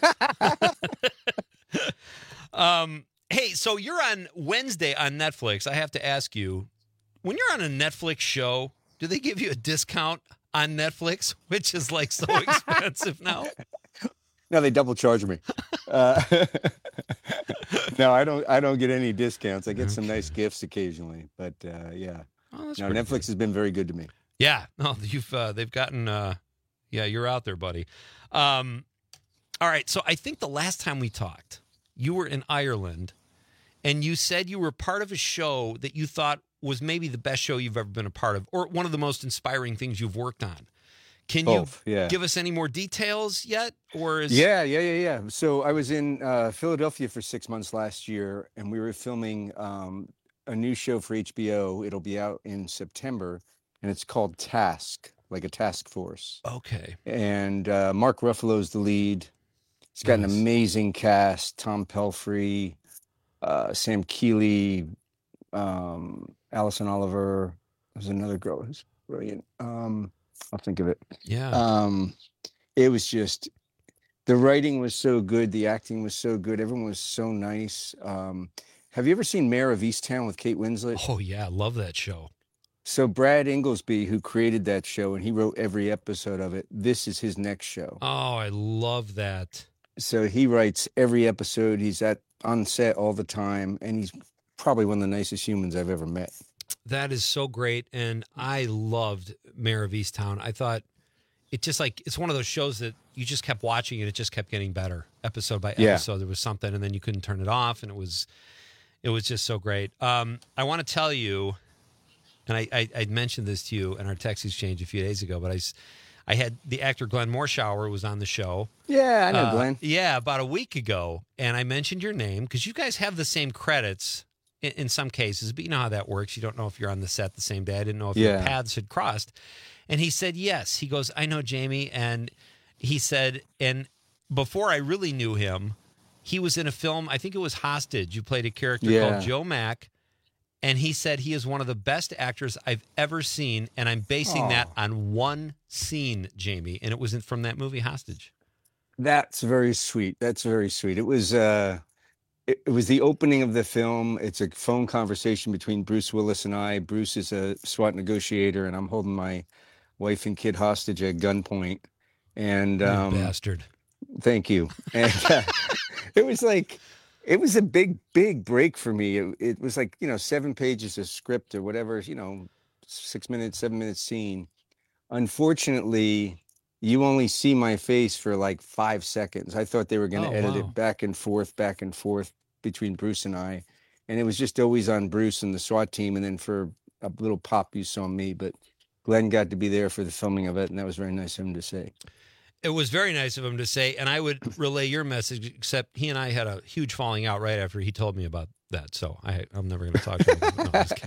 um, hey, so you're on Wednesday on Netflix. I have to ask you, when you're on a Netflix show, do they give you a discount on Netflix, which is like so expensive now? No, they double charge me. Uh, no, I don't. I don't get any discounts. I get some nice gifts occasionally, but uh, yeah. Oh, that's no, Netflix good. has been very good to me. Yeah, no, you've uh, they've gotten. Uh, yeah, you're out there, buddy. Um, all right, so I think the last time we talked, you were in Ireland, and you said you were part of a show that you thought was maybe the best show you've ever been a part of, or one of the most inspiring things you've worked on. Can Both, you yeah. give us any more details yet? Or is Yeah, yeah, yeah, yeah. So I was in uh, Philadelphia for six months last year, and we were filming um, a new show for H B O. It'll be out in September, and it's called Task, like a task force. Okay. And uh, Mark Ruffalo's the lead. It's got nice. An amazing cast: Tom Pelphrey, uh, Sam Keeley, um, Allison Oliver. There's another girl who's brilliant. Um, I'll think of it. Yeah. Um, it was just, the writing was so good. The acting was so good. Everyone was so nice. Um, have you ever seen Mayor of Easttown with Kate Winslet? Oh, yeah. I love that show. So Brad Inglesby, who created that show, and he wrote every episode of it, this is his next show. Oh, I love that. So he writes every episode. He's at on set all the time, and he's probably one of the nicest humans I've ever met. That is so great, and I loved Mayor of Easttown. I thought it just like it's one of those shows that you just kept watching and it just kept getting better episode by episode. Yeah. There was something, and then you couldn't turn it off, and it was it was just so great. Um, I want to tell you, and I, I I mentioned this to you in our text exchange a few days ago, but I I had the actor Glenn Morshower was on the show. Yeah, I know uh, Glenn. Yeah, about a week ago, and I mentioned your name because you guys have the same credits. In some cases, but you know how that works. You don't know if you're on the set the same day. I didn't know if yeah. your paths had crossed. And he said, yes. He goes, I know Jamie. And he said, and before I really knew him, he was in a film, I think it was Hostage. You played a character yeah. called Joe Mack. And he said he is one of the best actors I've ever seen. And I'm basing Aww. that on one scene, Jamie. And it was from that movie, Hostage. That's very sweet. That's very sweet. It was uh it, it was the opening of the film. It's a phone conversation between Bruce Willis and I. Bruce is a SWAT negotiator, and I'm holding my wife and kid hostage at gunpoint. And You um bastard. thank you. And uh, it was like it was a big, big break for me. It, it was like, you know, seven pages of script or whatever, you know, six minutes, seven minute scene. Unfortunately, you only see my face for like five seconds. I thought they were going to Oh, edit wow. it back and forth, back and forth between Bruce and I. And it was just always on Bruce and the SWAT team. And then for a little pop, you saw me. But Glenn got to be there for the filming of it. And that was very nice of him to say. It was very nice of him to say, and I would relay your message, except he and I had a huge falling out right after he told me about that. So I, I'm never going to talk to him. No, I'm just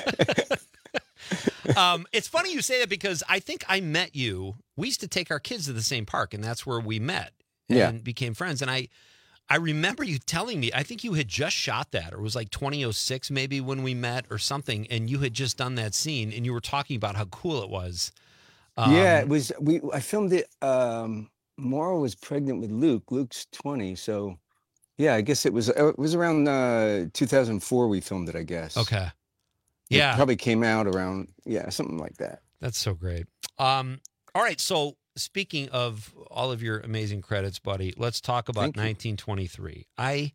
kidding. um, it's funny you say that because I think I met you. We used to take our kids to the same park, and that's where we met and Yeah. became friends. And I, I remember you telling me, I think you had just shot that, or it was like twenty oh six maybe when we met or something, and you had just done that scene, and you were talking about how cool it was. yeah, it Um, was. We I filmed it. Um, Maura was pregnant with Luke. Luke's twenty, so yeah, I guess it was. It was around uh, two thousand four we filmed it. I guess. Okay. It Yeah. probably came out around yeah something like that. That's so great. Um, all right. So speaking of all of your amazing credits, buddy, let's talk about Thank you. nineteen twenty-three. I,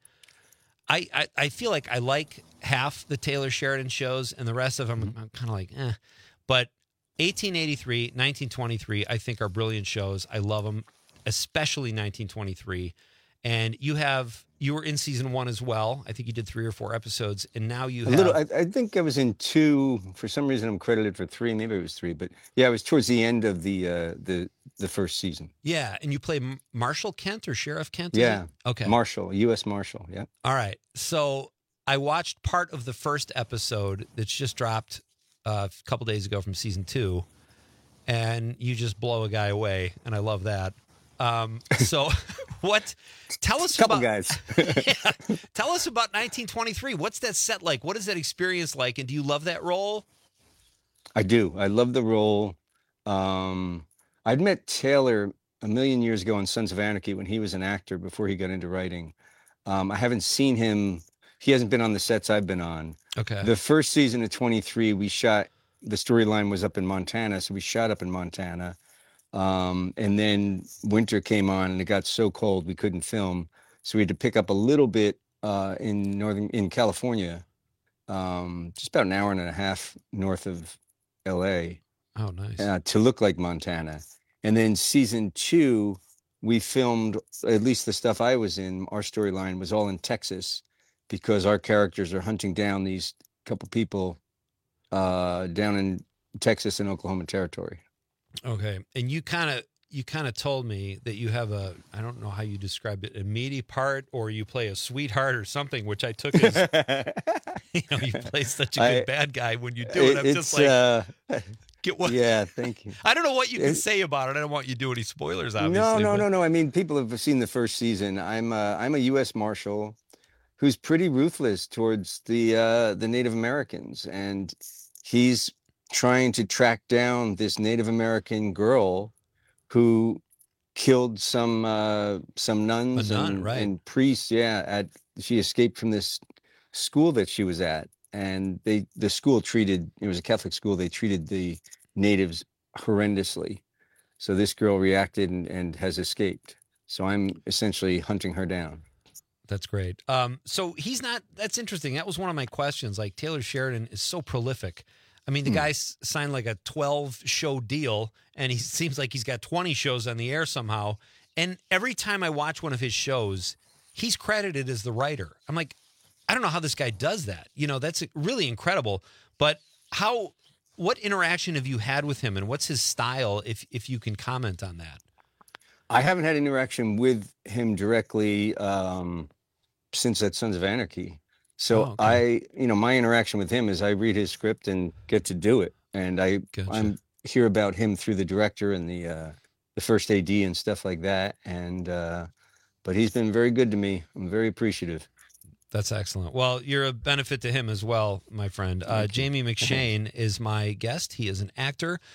I, I, I feel like I like half the Taylor Sheridan shows, and the rest of them Mm-hmm. I'm kind of like, eh. But eighteen eighty-three, nineteen twenty-three, I think are brilliant shows. I love them, especially nineteen twenty-three. And you have you were in season one as well. I think you did three or four episodes, and now you A have little. I, I think I was in two. For some reason, I'm credited for three. Maybe it was three, but yeah, it was towards the end of the uh, the the first season. yeah, and you play M- Marshall Kent or Sheriff Kent. is Yeah. it? Okay. Marshall, U S Marshal. Yeah. All right. So I watched part of the first episode that's just dropped uh, a couple days ago from season two, and you just blow a guy away, and I love that. Um, so, what? Tell us Couple about guys. Yeah. Tell us about nineteen twenty-three. What's that set like? What is that experience like? And do you love that role? I do. I love the role. Um, I'd met Taylor a million years ago on Sons of Anarchy when he was an actor before he got into writing. Um, I haven't seen him. He hasn't been on the sets I've been on. Okay. The first season of twenty-three, we shot, the storyline was up in Montana. So we shot up in Montana. Um, and then winter came on and it got so cold we couldn't film. So we had to pick up a little bit uh, in Northern, in California, um, just about an hour and a half north of L A. Oh, nice. Uh, to look like Montana. And then season two, we filmed, at least the stuff I was in, our storyline was all in Texas because our characters are hunting down these couple people uh, down in Texas and Oklahoma territory. Okay. And you kind of you kind of told me that you have a, I don't know how you described it, a meaty part, or you play a sweetheart or something, which I took as, you know, you play such a good I- bad guy when you do it. It- I'm it's, just like, uh, get what? yeah, thank you. I don't know what you can It- say about it. I don't want you to do any spoilers, obviously. No, no, but- no, no. I mean, people have seen the first season. I'm uh, I'm a U S Marshal who's pretty ruthless towards the uh, the Native Americans, and he's trying to track down this Native American girl who killed some uh, some nuns nun, and, right. and priests. Yeah, at she escaped from this school that she was at, and they the school treated it was a Catholic school. They treated the natives horrendously. So this girl reacted and, and has escaped. So I'm essentially hunting her down. That's great. Um, so he's not, that's interesting. That was one of my questions. Like Taylor Sheridan is so prolific. I mean, the Hmm. guy s- signed like a twelve show deal, and he seems like he's got twenty shows on the air somehow. And every time I watch one of his shows, he's credited as the writer. I'm like, I don't know how this guy does that. You know, that's really incredible. But how, what interaction have you had with him, and what's his style, if if you can comment on that? I haven't had interaction with him directly um, since that Sons of Anarchy. So Oh, okay. I, you know, my interaction with him is I read his script and get to do it. And I Gotcha. I'm hear about him through the director and the uh, the first A D and stuff like that. And uh, but he's been very good to me. I'm very appreciative. That's excellent. Well, you're a benefit to him as well, my friend. Uh, Jamie McShane is my guest. He is an actor.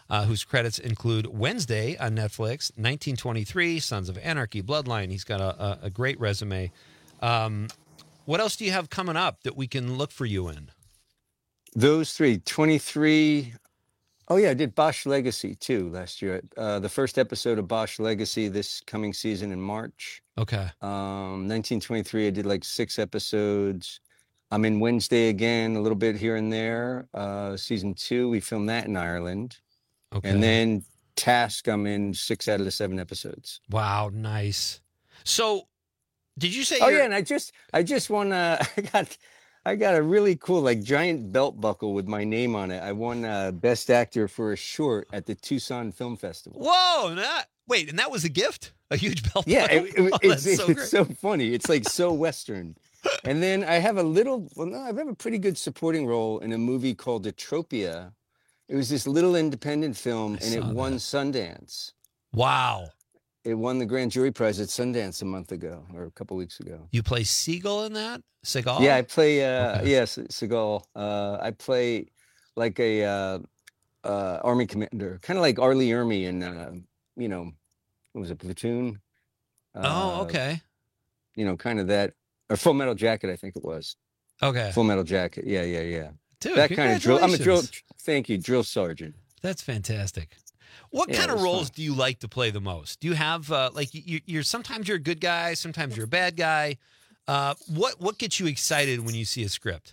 uh, whose credits include Wednesday on Netflix, nineteen twenty-three, Sons of Anarchy, Bloodline. He's got a, a, a great resume. Um, what else do you have coming up that we can look for you in? Those three, twenty-three. Oh, yeah, I did Bosch Legacy, too, last year. Uh, the first episode of Bosch Legacy this coming season in March. Okay. Um, nineteen twenty-three, I did like six episodes. I'm in Wednesday again, a little bit here and there. Uh, season two, we filmed that in Ireland. Okay. And then Task, I'm in six out of the seven episodes. Wow, nice. So, did you say? Oh you're... yeah, and I just, I just won. Uh, I got, I got a really cool like giant belt buckle with my name on it. I won uh, Best Actor for a short at the Tucson Film Festival. Whoa! That wait, and that was a gift, a huge belt. Yeah, buckle? it, it, Oh, it's, that's so it's great. so funny. It's like so Western. And then I have a little, well, no, I have a pretty good supporting role in a movie called Atropia. It was this little independent film, I and it saw won that. Sundance. Wow! It won the grand jury prize at Sundance a month ago or a couple weeks ago. You play Seagull in that? Seagal? Yeah, I play. Uh, Okay. Yes, Seagal. Uh, I play like a uh, uh, army commander, kind of like Arlie Ermy in, uh, you know, what was it, Platoon? Oh, Uh, okay. You know, kind of that, or Full Metal Jacket, I think it was. Okay. Full Metal Jacket. Yeah, yeah, yeah. Dude, that kind of drill. I'm a drill. congratulations. Thank you, drill sergeant. That's fantastic. What Yeah, kind it of was roles fun. do you like to play the most? Do you have uh, like you, you're sometimes you're a good guy, sometimes you're a bad guy. Uh, what what gets you excited when you see a script?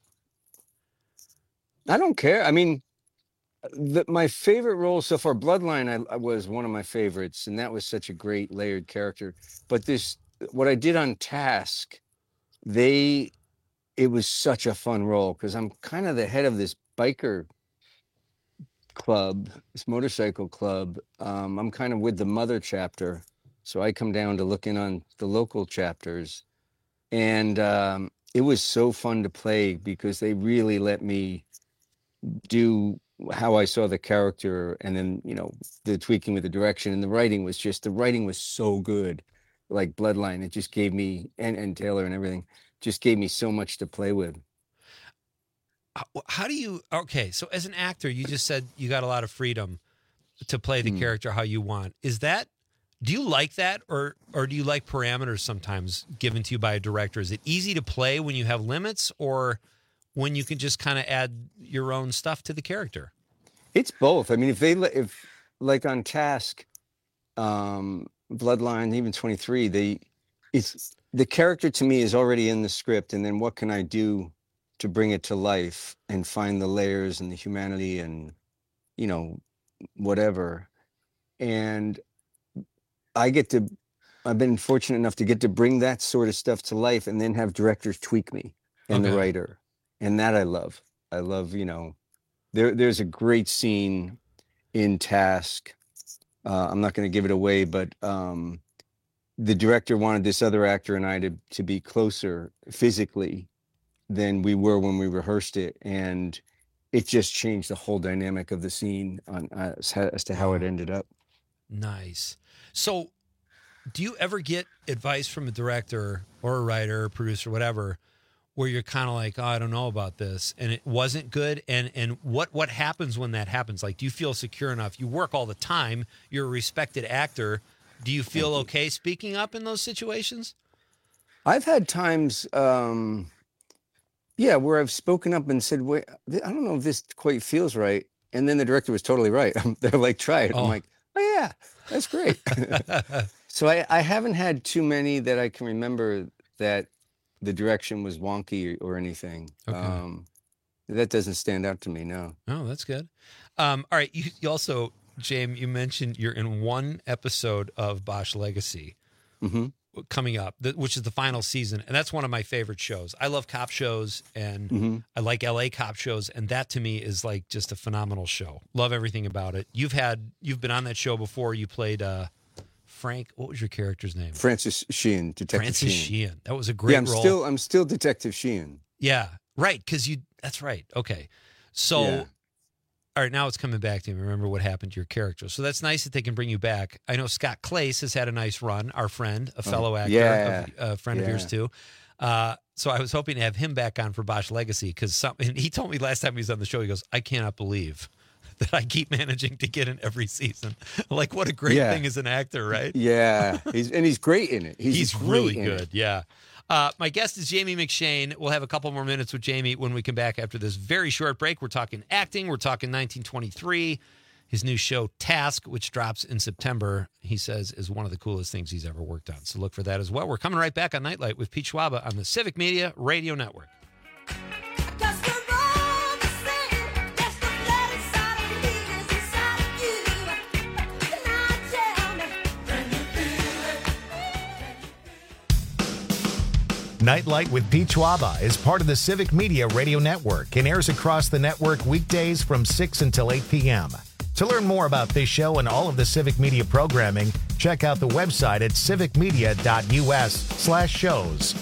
I don't care. I mean, the, my favorite role so far, Bloodline, I, I was one of my favorites, and that was such a great layered character. But this, what I did on Task, they, it was such a fun role because I'm kind of the head of this biker club, this motorcycle club. Um, I'm kind of with the mother chapter, so I come down to look in on the local chapters, and um, it was so fun to play because they really let me do how I saw the character, and then you know the tweaking with the direction, and the writing was just the writing was so good, like Bloodline. It just gave me and and Taylor and everything just gave me so much to play with. How, how do you? Okay, so as an actor, you just said you got a lot of freedom to play the Hmm. character how you want. Is that? Do you like that, or or do you like parameters sometimes given to you by a director? Is it easy to play when you have limits, or when you can just kind of add your own stuff to the character? It's both. I mean, if they let- if like on Task, um, Bloodline, even twenty-three, they it's the character to me is already in the script, and then what can I do to bring it to life and find the layers and the humanity and you know whatever. And I get to I've been fortunate enough to get to bring that sort of stuff to life and then have directors tweak me and Okay. the writer. And that I love. I love, you know, there there's a great scene in Task. Uh, I'm not going to give it away, but um, the director wanted this other actor and I to to be closer physically than we were when we rehearsed it, and it just changed the whole dynamic of the scene on uh, as, ha- as to how it ended up. Nice. So, do you ever get advice from a director or a writer, producer, whatever, where you're kind of like, oh, I don't know about this, and it wasn't good? And and what what happens when that happens? Like, do you feel secure enough? You work all the time. You're a respected actor. Do you feel okay speaking up in those situations? I've had times, um, yeah, where I've spoken up and said, "Wait, th- I don't know if this quite feels right," and then the director was totally right. They're like, "Try it." Oh. I'm like, "Oh yeah, that's great." So I, I haven't had too many that I can remember that the direction was wonky or, or anything. Okay. Um, that doesn't stand out to me, no. Oh, that's good. Um, all right. You, you also, James, you mentioned you're in one episode of Bosch Legacy hmm coming up, th- which is the final season. And that's one of my favorite shows. I love cop shows, and hmm I like L A cop shows. And that to me is like just a phenomenal show. Love everything about it. You've had, you've been on that show before. You played uh, Frank. What was your character's name? Francis Sheehan, Detective Francis Sheehan. Sheehan. That was a great Yeah, I'm role. still I'm still Detective Sheehan. Yeah, right. Because you, that's right. Okay. So, Yeah. all right, now it's coming back to me. Remember what happened to your character. So that's nice that they can bring you back. I know Scott Clace has had a nice run, our friend, a fellow actor, yeah. a, a friend of yours Yeah. too. Uh, so I was hoping to have him back on for Bosch Legacy because some, and he told me last time he was on the show, he goes, I cannot believe that I keep managing to get in every season. Like, what a great Yeah. thing as an actor, right? Yeah, he's and he's great in it. He's, He's great really in good. it. Yeah. Uh, my guest is Jamie McShane. We'll have a couple more minutes with Jamie when we come back after this very short break. We're talking acting. We're talking nineteen twenty-three. His new show, Task, which drops in September, he says is one of the coolest things he's ever worked on. So look for that as well. We're coming right back on Nightlight with Pete Schwaba on the Civic Media Radio Network. Nightlight with Pete Schwaba is part of the Civic Media Radio Network and airs across the network weekdays from six until eight p.m. To learn more about this show and all of the Civic Media programming, check out the website at civicmedia.us slash shows.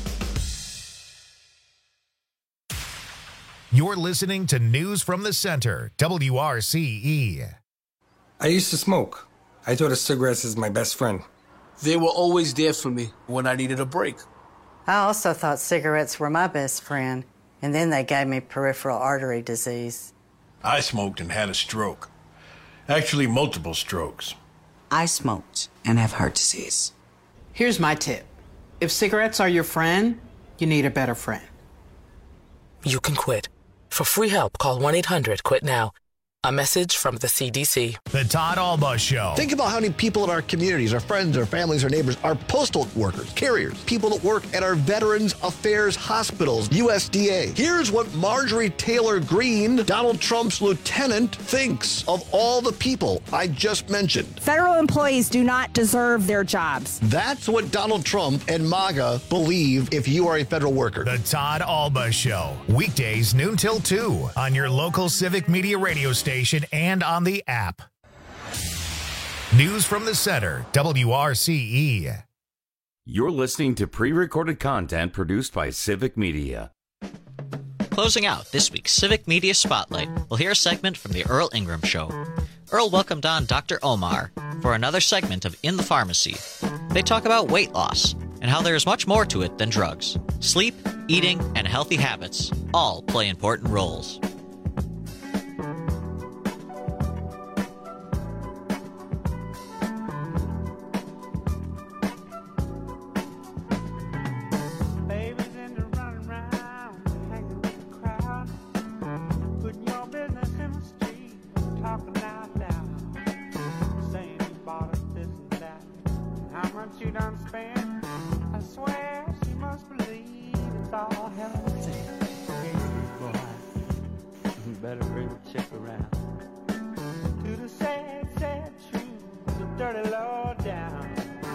You're listening to News from the Center, W R C E. I used to smoke. I thought of cigarettes as my best friend. They were always there for me when I needed a break. I also thought cigarettes were my best friend, and then they gave me peripheral artery disease. I smoked and had a stroke. Actually, multiple strokes. I smoked and have heart disease. Here's my tip. If cigarettes are your friend, you need a better friend. You can quit. For free help, call one eight hundred quit now. A message from the C D C. The Todd Alba Show. Think about how many people in our communities, our friends, our families, our neighbors, our postal workers, carriers, people that work at our Veterans Affairs hospitals, U S D A. Here's what Marjorie Taylor Greene, Donald Trump's lieutenant, thinks of all the people I just mentioned. Federal employees do not deserve their jobs. That's what Donald Trump and MAGA believe if you are a federal worker. The Todd Alba Show. Weekdays noon till two on your local Civic Media radio station and on the app. News from the Center, W R C E. You're listening to pre-recorded content produced by Civic Media. Closing out this week's Civic Media Spotlight, we'll hear a segment from the Earl Ingram Show. Earl welcomed on Doctor Omar for another segment of In the Pharmacy. They talk about weight loss and how there is much more to it than drugs. Sleep, eating, and healthy habits all play important roles. You done spent, I swear she must believe it's all hell. Hey, boy, you better bring the chick around. To the sad, sad truth, the dirty low down.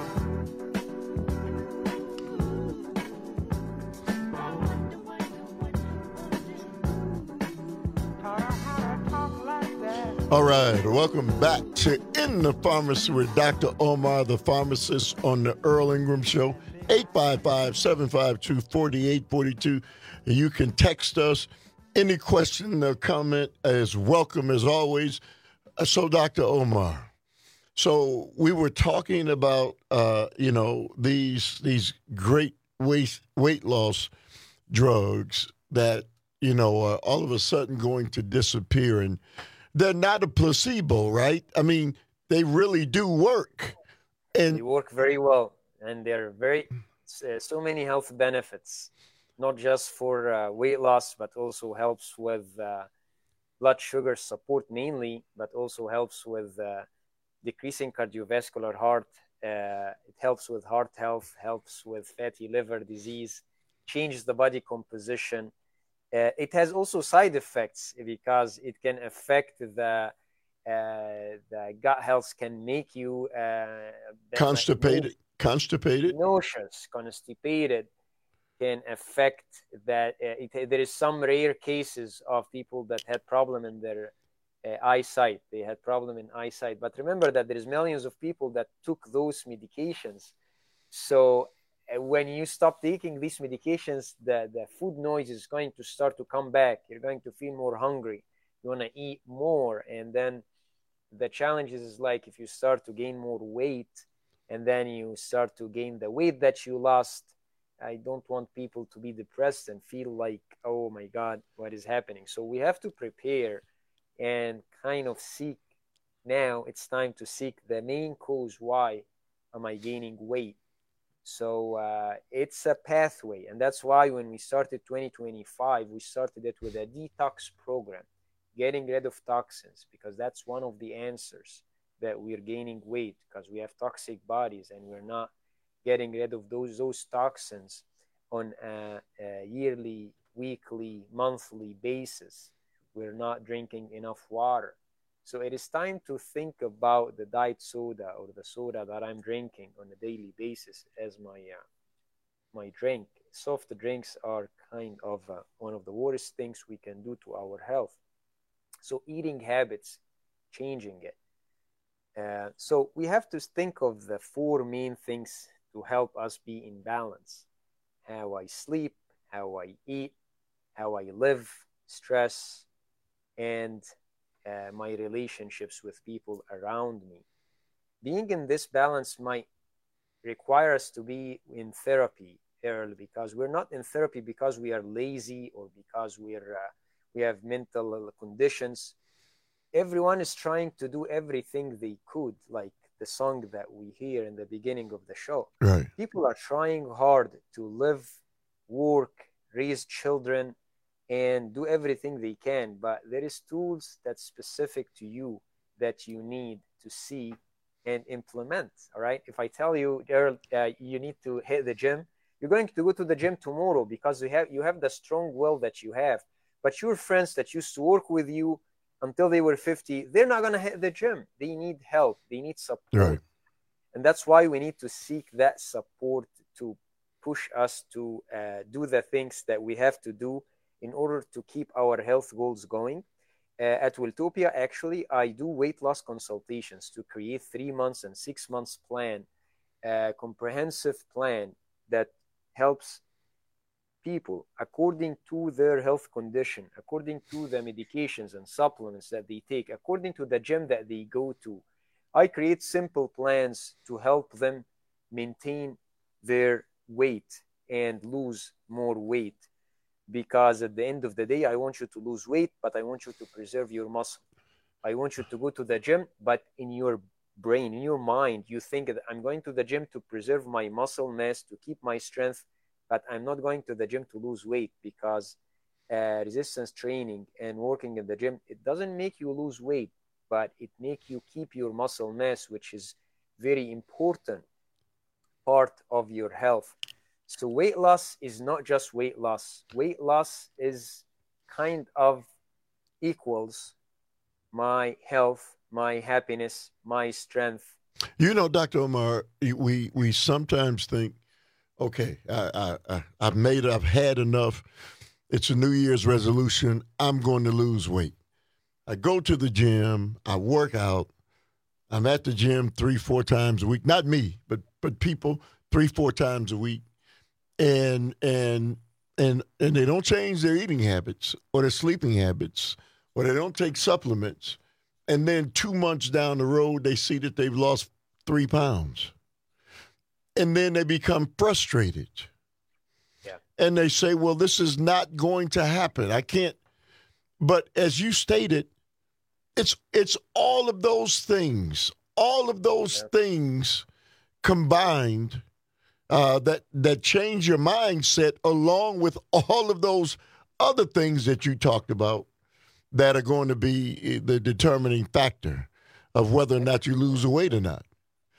All right, welcome back to In the Pharmacy with Doctor Omar, the pharmacist, on the Earl Ingram Show. eight five five, seven five two, four eight four two. You can text us. Any question or comment is welcome as always. So, Doctor Omar, so we were talking about, uh, you know, these these great weight, weight loss drugs that, you know, are all of a sudden going to disappear, and they're not a placebo, right? I mean, they really do work. And they work very well, and they're very uh, so many health benefits, not just for uh, weight loss, but also helps with uh, blood sugar support mainly, but also helps with uh, decreasing cardiovascular heart. Uh, it helps with heart health, helps with fatty liver disease, changes the body composition. Uh, it has also side effects because it can affect the uh, the gut health, can make you uh, constipated, constipated, nauseous, constipated, can affect that. Uh, it, there is some rare cases of people that had problem in their uh, eyesight. They had problem in eyesight, but remember that there is millions of people that took those medications. So when you stop taking these medications, the, the food noise is going to start to come back. You're going to feel more hungry. You want to eat more. And then the challenge is like if you start to gain more weight and then you start to gain the weight that you lost, I don't want people to be depressed and feel like, oh my God, what is happening? So we have to prepare and kind of seek, now it's time to seek the main cause. Why am I gaining weight? So uh, it's a pathway. And that's why when we started twenty twenty-five, we started it with a detox program, getting rid of toxins, because that's one of the answers that we're gaining weight, because we have toxic bodies and we're not getting rid of those, those toxins on a, a yearly, weekly, monthly basis. We're not drinking enough water. So it is time to think about the diet soda or the soda that I'm drinking on a daily basis as my uh, my drink. Soft drinks are kind of uh, one of the worst things we can do to our health. So eating habits, changing it. Uh, so we have to think of the four main things to help us be in balance: how I sleep, how I eat, how I live, stress, and uh, my relationships with people around me. Being in this balance might require us to be in therapy early, because we're not in therapy because we are lazy or because we're uh, we have mental conditions. Everyone is trying to do everything they could, like the song that we hear in the beginning of the show. Right. People are trying hard to live, work, raise children, and do everything they can, but there is tools that's specific to you that you need to see and implement. All right. If I tell you, Gerald, uh, you need to hit the gym, you're going to go to the gym tomorrow because you have you have the strong will that you have. But your friends that used to work with you until they were fifty, they're not going to hit the gym. They need help. They need support. Right. And that's why we need to seek that support to push us to uh, do the things that we have to do in order to keep our health goals going. Uh, at Wiltopia, actually, I do weight loss consultations to create three months and six months plan, a comprehensive plan that helps people according to their health condition, according to the medications and supplements that they take, according to the gym that they go to. I create simple plans to help them maintain their weight and lose more weight. Because at the end of the day, I want you to lose weight, but I want you to preserve your muscle. I want you to go to the gym, but in your brain, in your mind, you think that I'm going to the gym to preserve my muscle mass, to keep my strength, but I'm not going to the gym to lose weight, because uh, resistance training and working in the gym, it doesn't make you lose weight, but it makes you keep your muscle mass, which is very important part of your health. So weight loss is not just weight loss. Weight loss is kind of equals my health, my happiness, my strength. You know, Doctor Omar, we we sometimes think, okay, I, I, I've made, I've had enough. It's a New Year's resolution. I'm going to lose weight. I go to the gym. I work out. I'm at the gym three, four times a week. Not me, but but people three, four times a week. And and and and they don't change their eating habits or their sleeping habits, or they don't take supplements. And then two months down the road, they see that they've lost three pounds. And then they become frustrated. Yeah. And they say, well, this is not going to happen. I can't. But as you stated, it's it's all of those things, all of those yeah. things combined Uh, that that change your mindset, along with all of those other things that you talked about that are going to be the determining factor of whether or not you lose weight or not.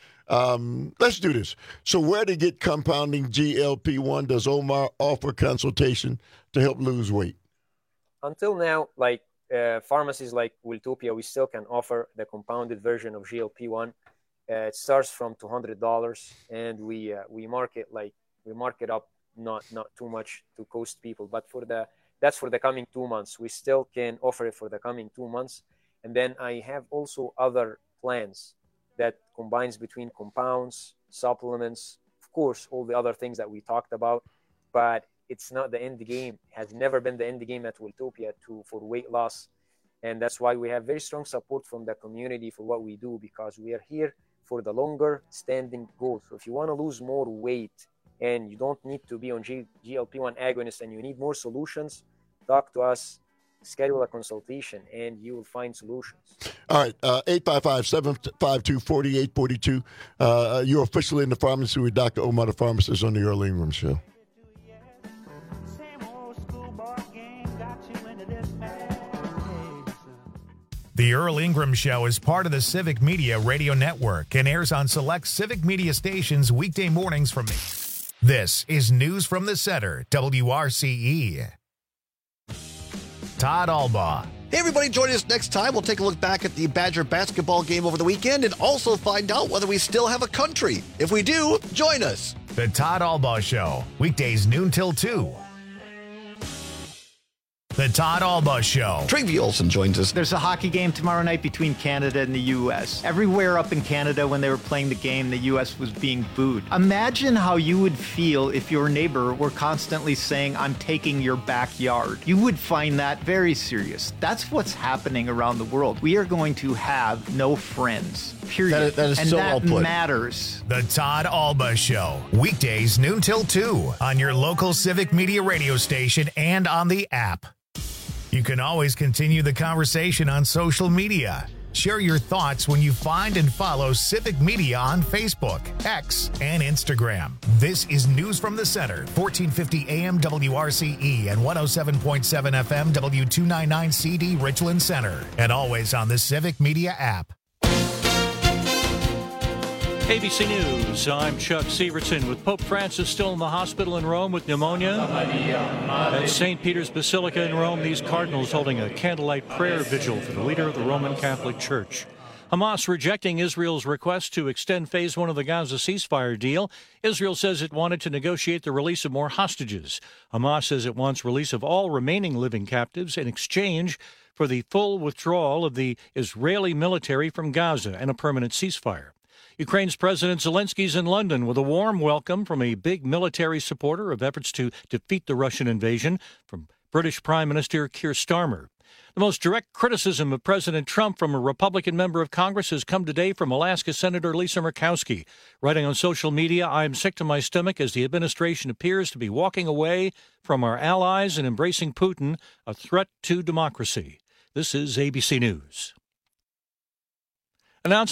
Um, let's do this. So where to get compounding G L P one? Does Omar offer consultation to help lose weight? Until now, like uh, pharmacies like Wiltopia, we still can offer the compounded version of G L P one. Uh, it starts from two hundred dollars, and we uh, we market like we mark it up not not too much to cost people. But for the that's for the coming two months. We still can offer it for the coming two months. And then I have also other plans that combines between compounds, supplements, of course, all the other things that we talked about. But it's not the end game. It has never been the end game at Wiltopia to for weight loss. And that's why we have very strong support from the community for what we do, because we are here for the longer standing goals. So if you want to lose more weight and you don't need to be on G- GLP one agonist and you need more solutions, talk to us. schedule a consultation, and you will find solutions. All right, uh, eight five five, seven five two, four eight four two. Uh, you're officially in the pharmacy with Doctor Omar, the pharmacist, on the Earl Ingram Show. The Earl Ingram Show is part of the Civic Media Radio Network and airs on select Civic Media stations weekday mornings from me. This is News from the Center, W R C E. Todd Albaugh. Hey, everybody, join us next time. We'll take a look back at the Badger basketball game over the weekend and also find out whether we still have a country. If we do, join us. The Todd Albaugh Show, weekdays noon till two. The Todd Albaugh Show. Travie Olson joins us. There's a hockey game tomorrow night between Canada and the U S. Everywhere up in Canada when they were playing the game, the U S was being booed. Imagine how you would feel if your neighbor were constantly saying, I'm taking your backyard. You would find that very serious. That's what's happening around the world. We are going to have no friends, period. That is, that is and so that well put. matters. The Todd Albaugh Show, weekdays noon till two on your local Civic Media radio station and on the app. You can always continue the conversation on social media. Share your thoughts when you find and follow Civic Media on Facebook, X, and Instagram. This is News from the Center, fourteen fifty A M W R C E and one oh seven point seven F M W two ninety-nine C D Richland Center, and always on the Civic Media app. A B C News, I'm Chuck Severson. With Pope Francis still in the hospital in Rome with pneumonia, at Saint Peter's Basilica in Rome, these cardinals holding a candlelight prayer vigil for the leader of the Roman Catholic Church. Hamas rejecting Israel's request to extend phase one of the Gaza ceasefire deal. Israel says it wanted to negotiate the release of more hostages. Hamas says it wants release of all remaining living captives in exchange for the full withdrawal of the Israeli military from Gaza and a permanent ceasefire. Ukraine's President Zelensky's in London with a warm welcome from a big military supporter of efforts to defeat the Russian invasion from British Prime Minister Keir Starmer. The most direct criticism of President Trump from a Republican member of Congress has come today from Alaska Senator Lisa Murkowski. Writing on social media, I'm sick to my stomach as the administration appears to be walking away from our allies and embracing Putin, a threat to democracy. This is A B C News.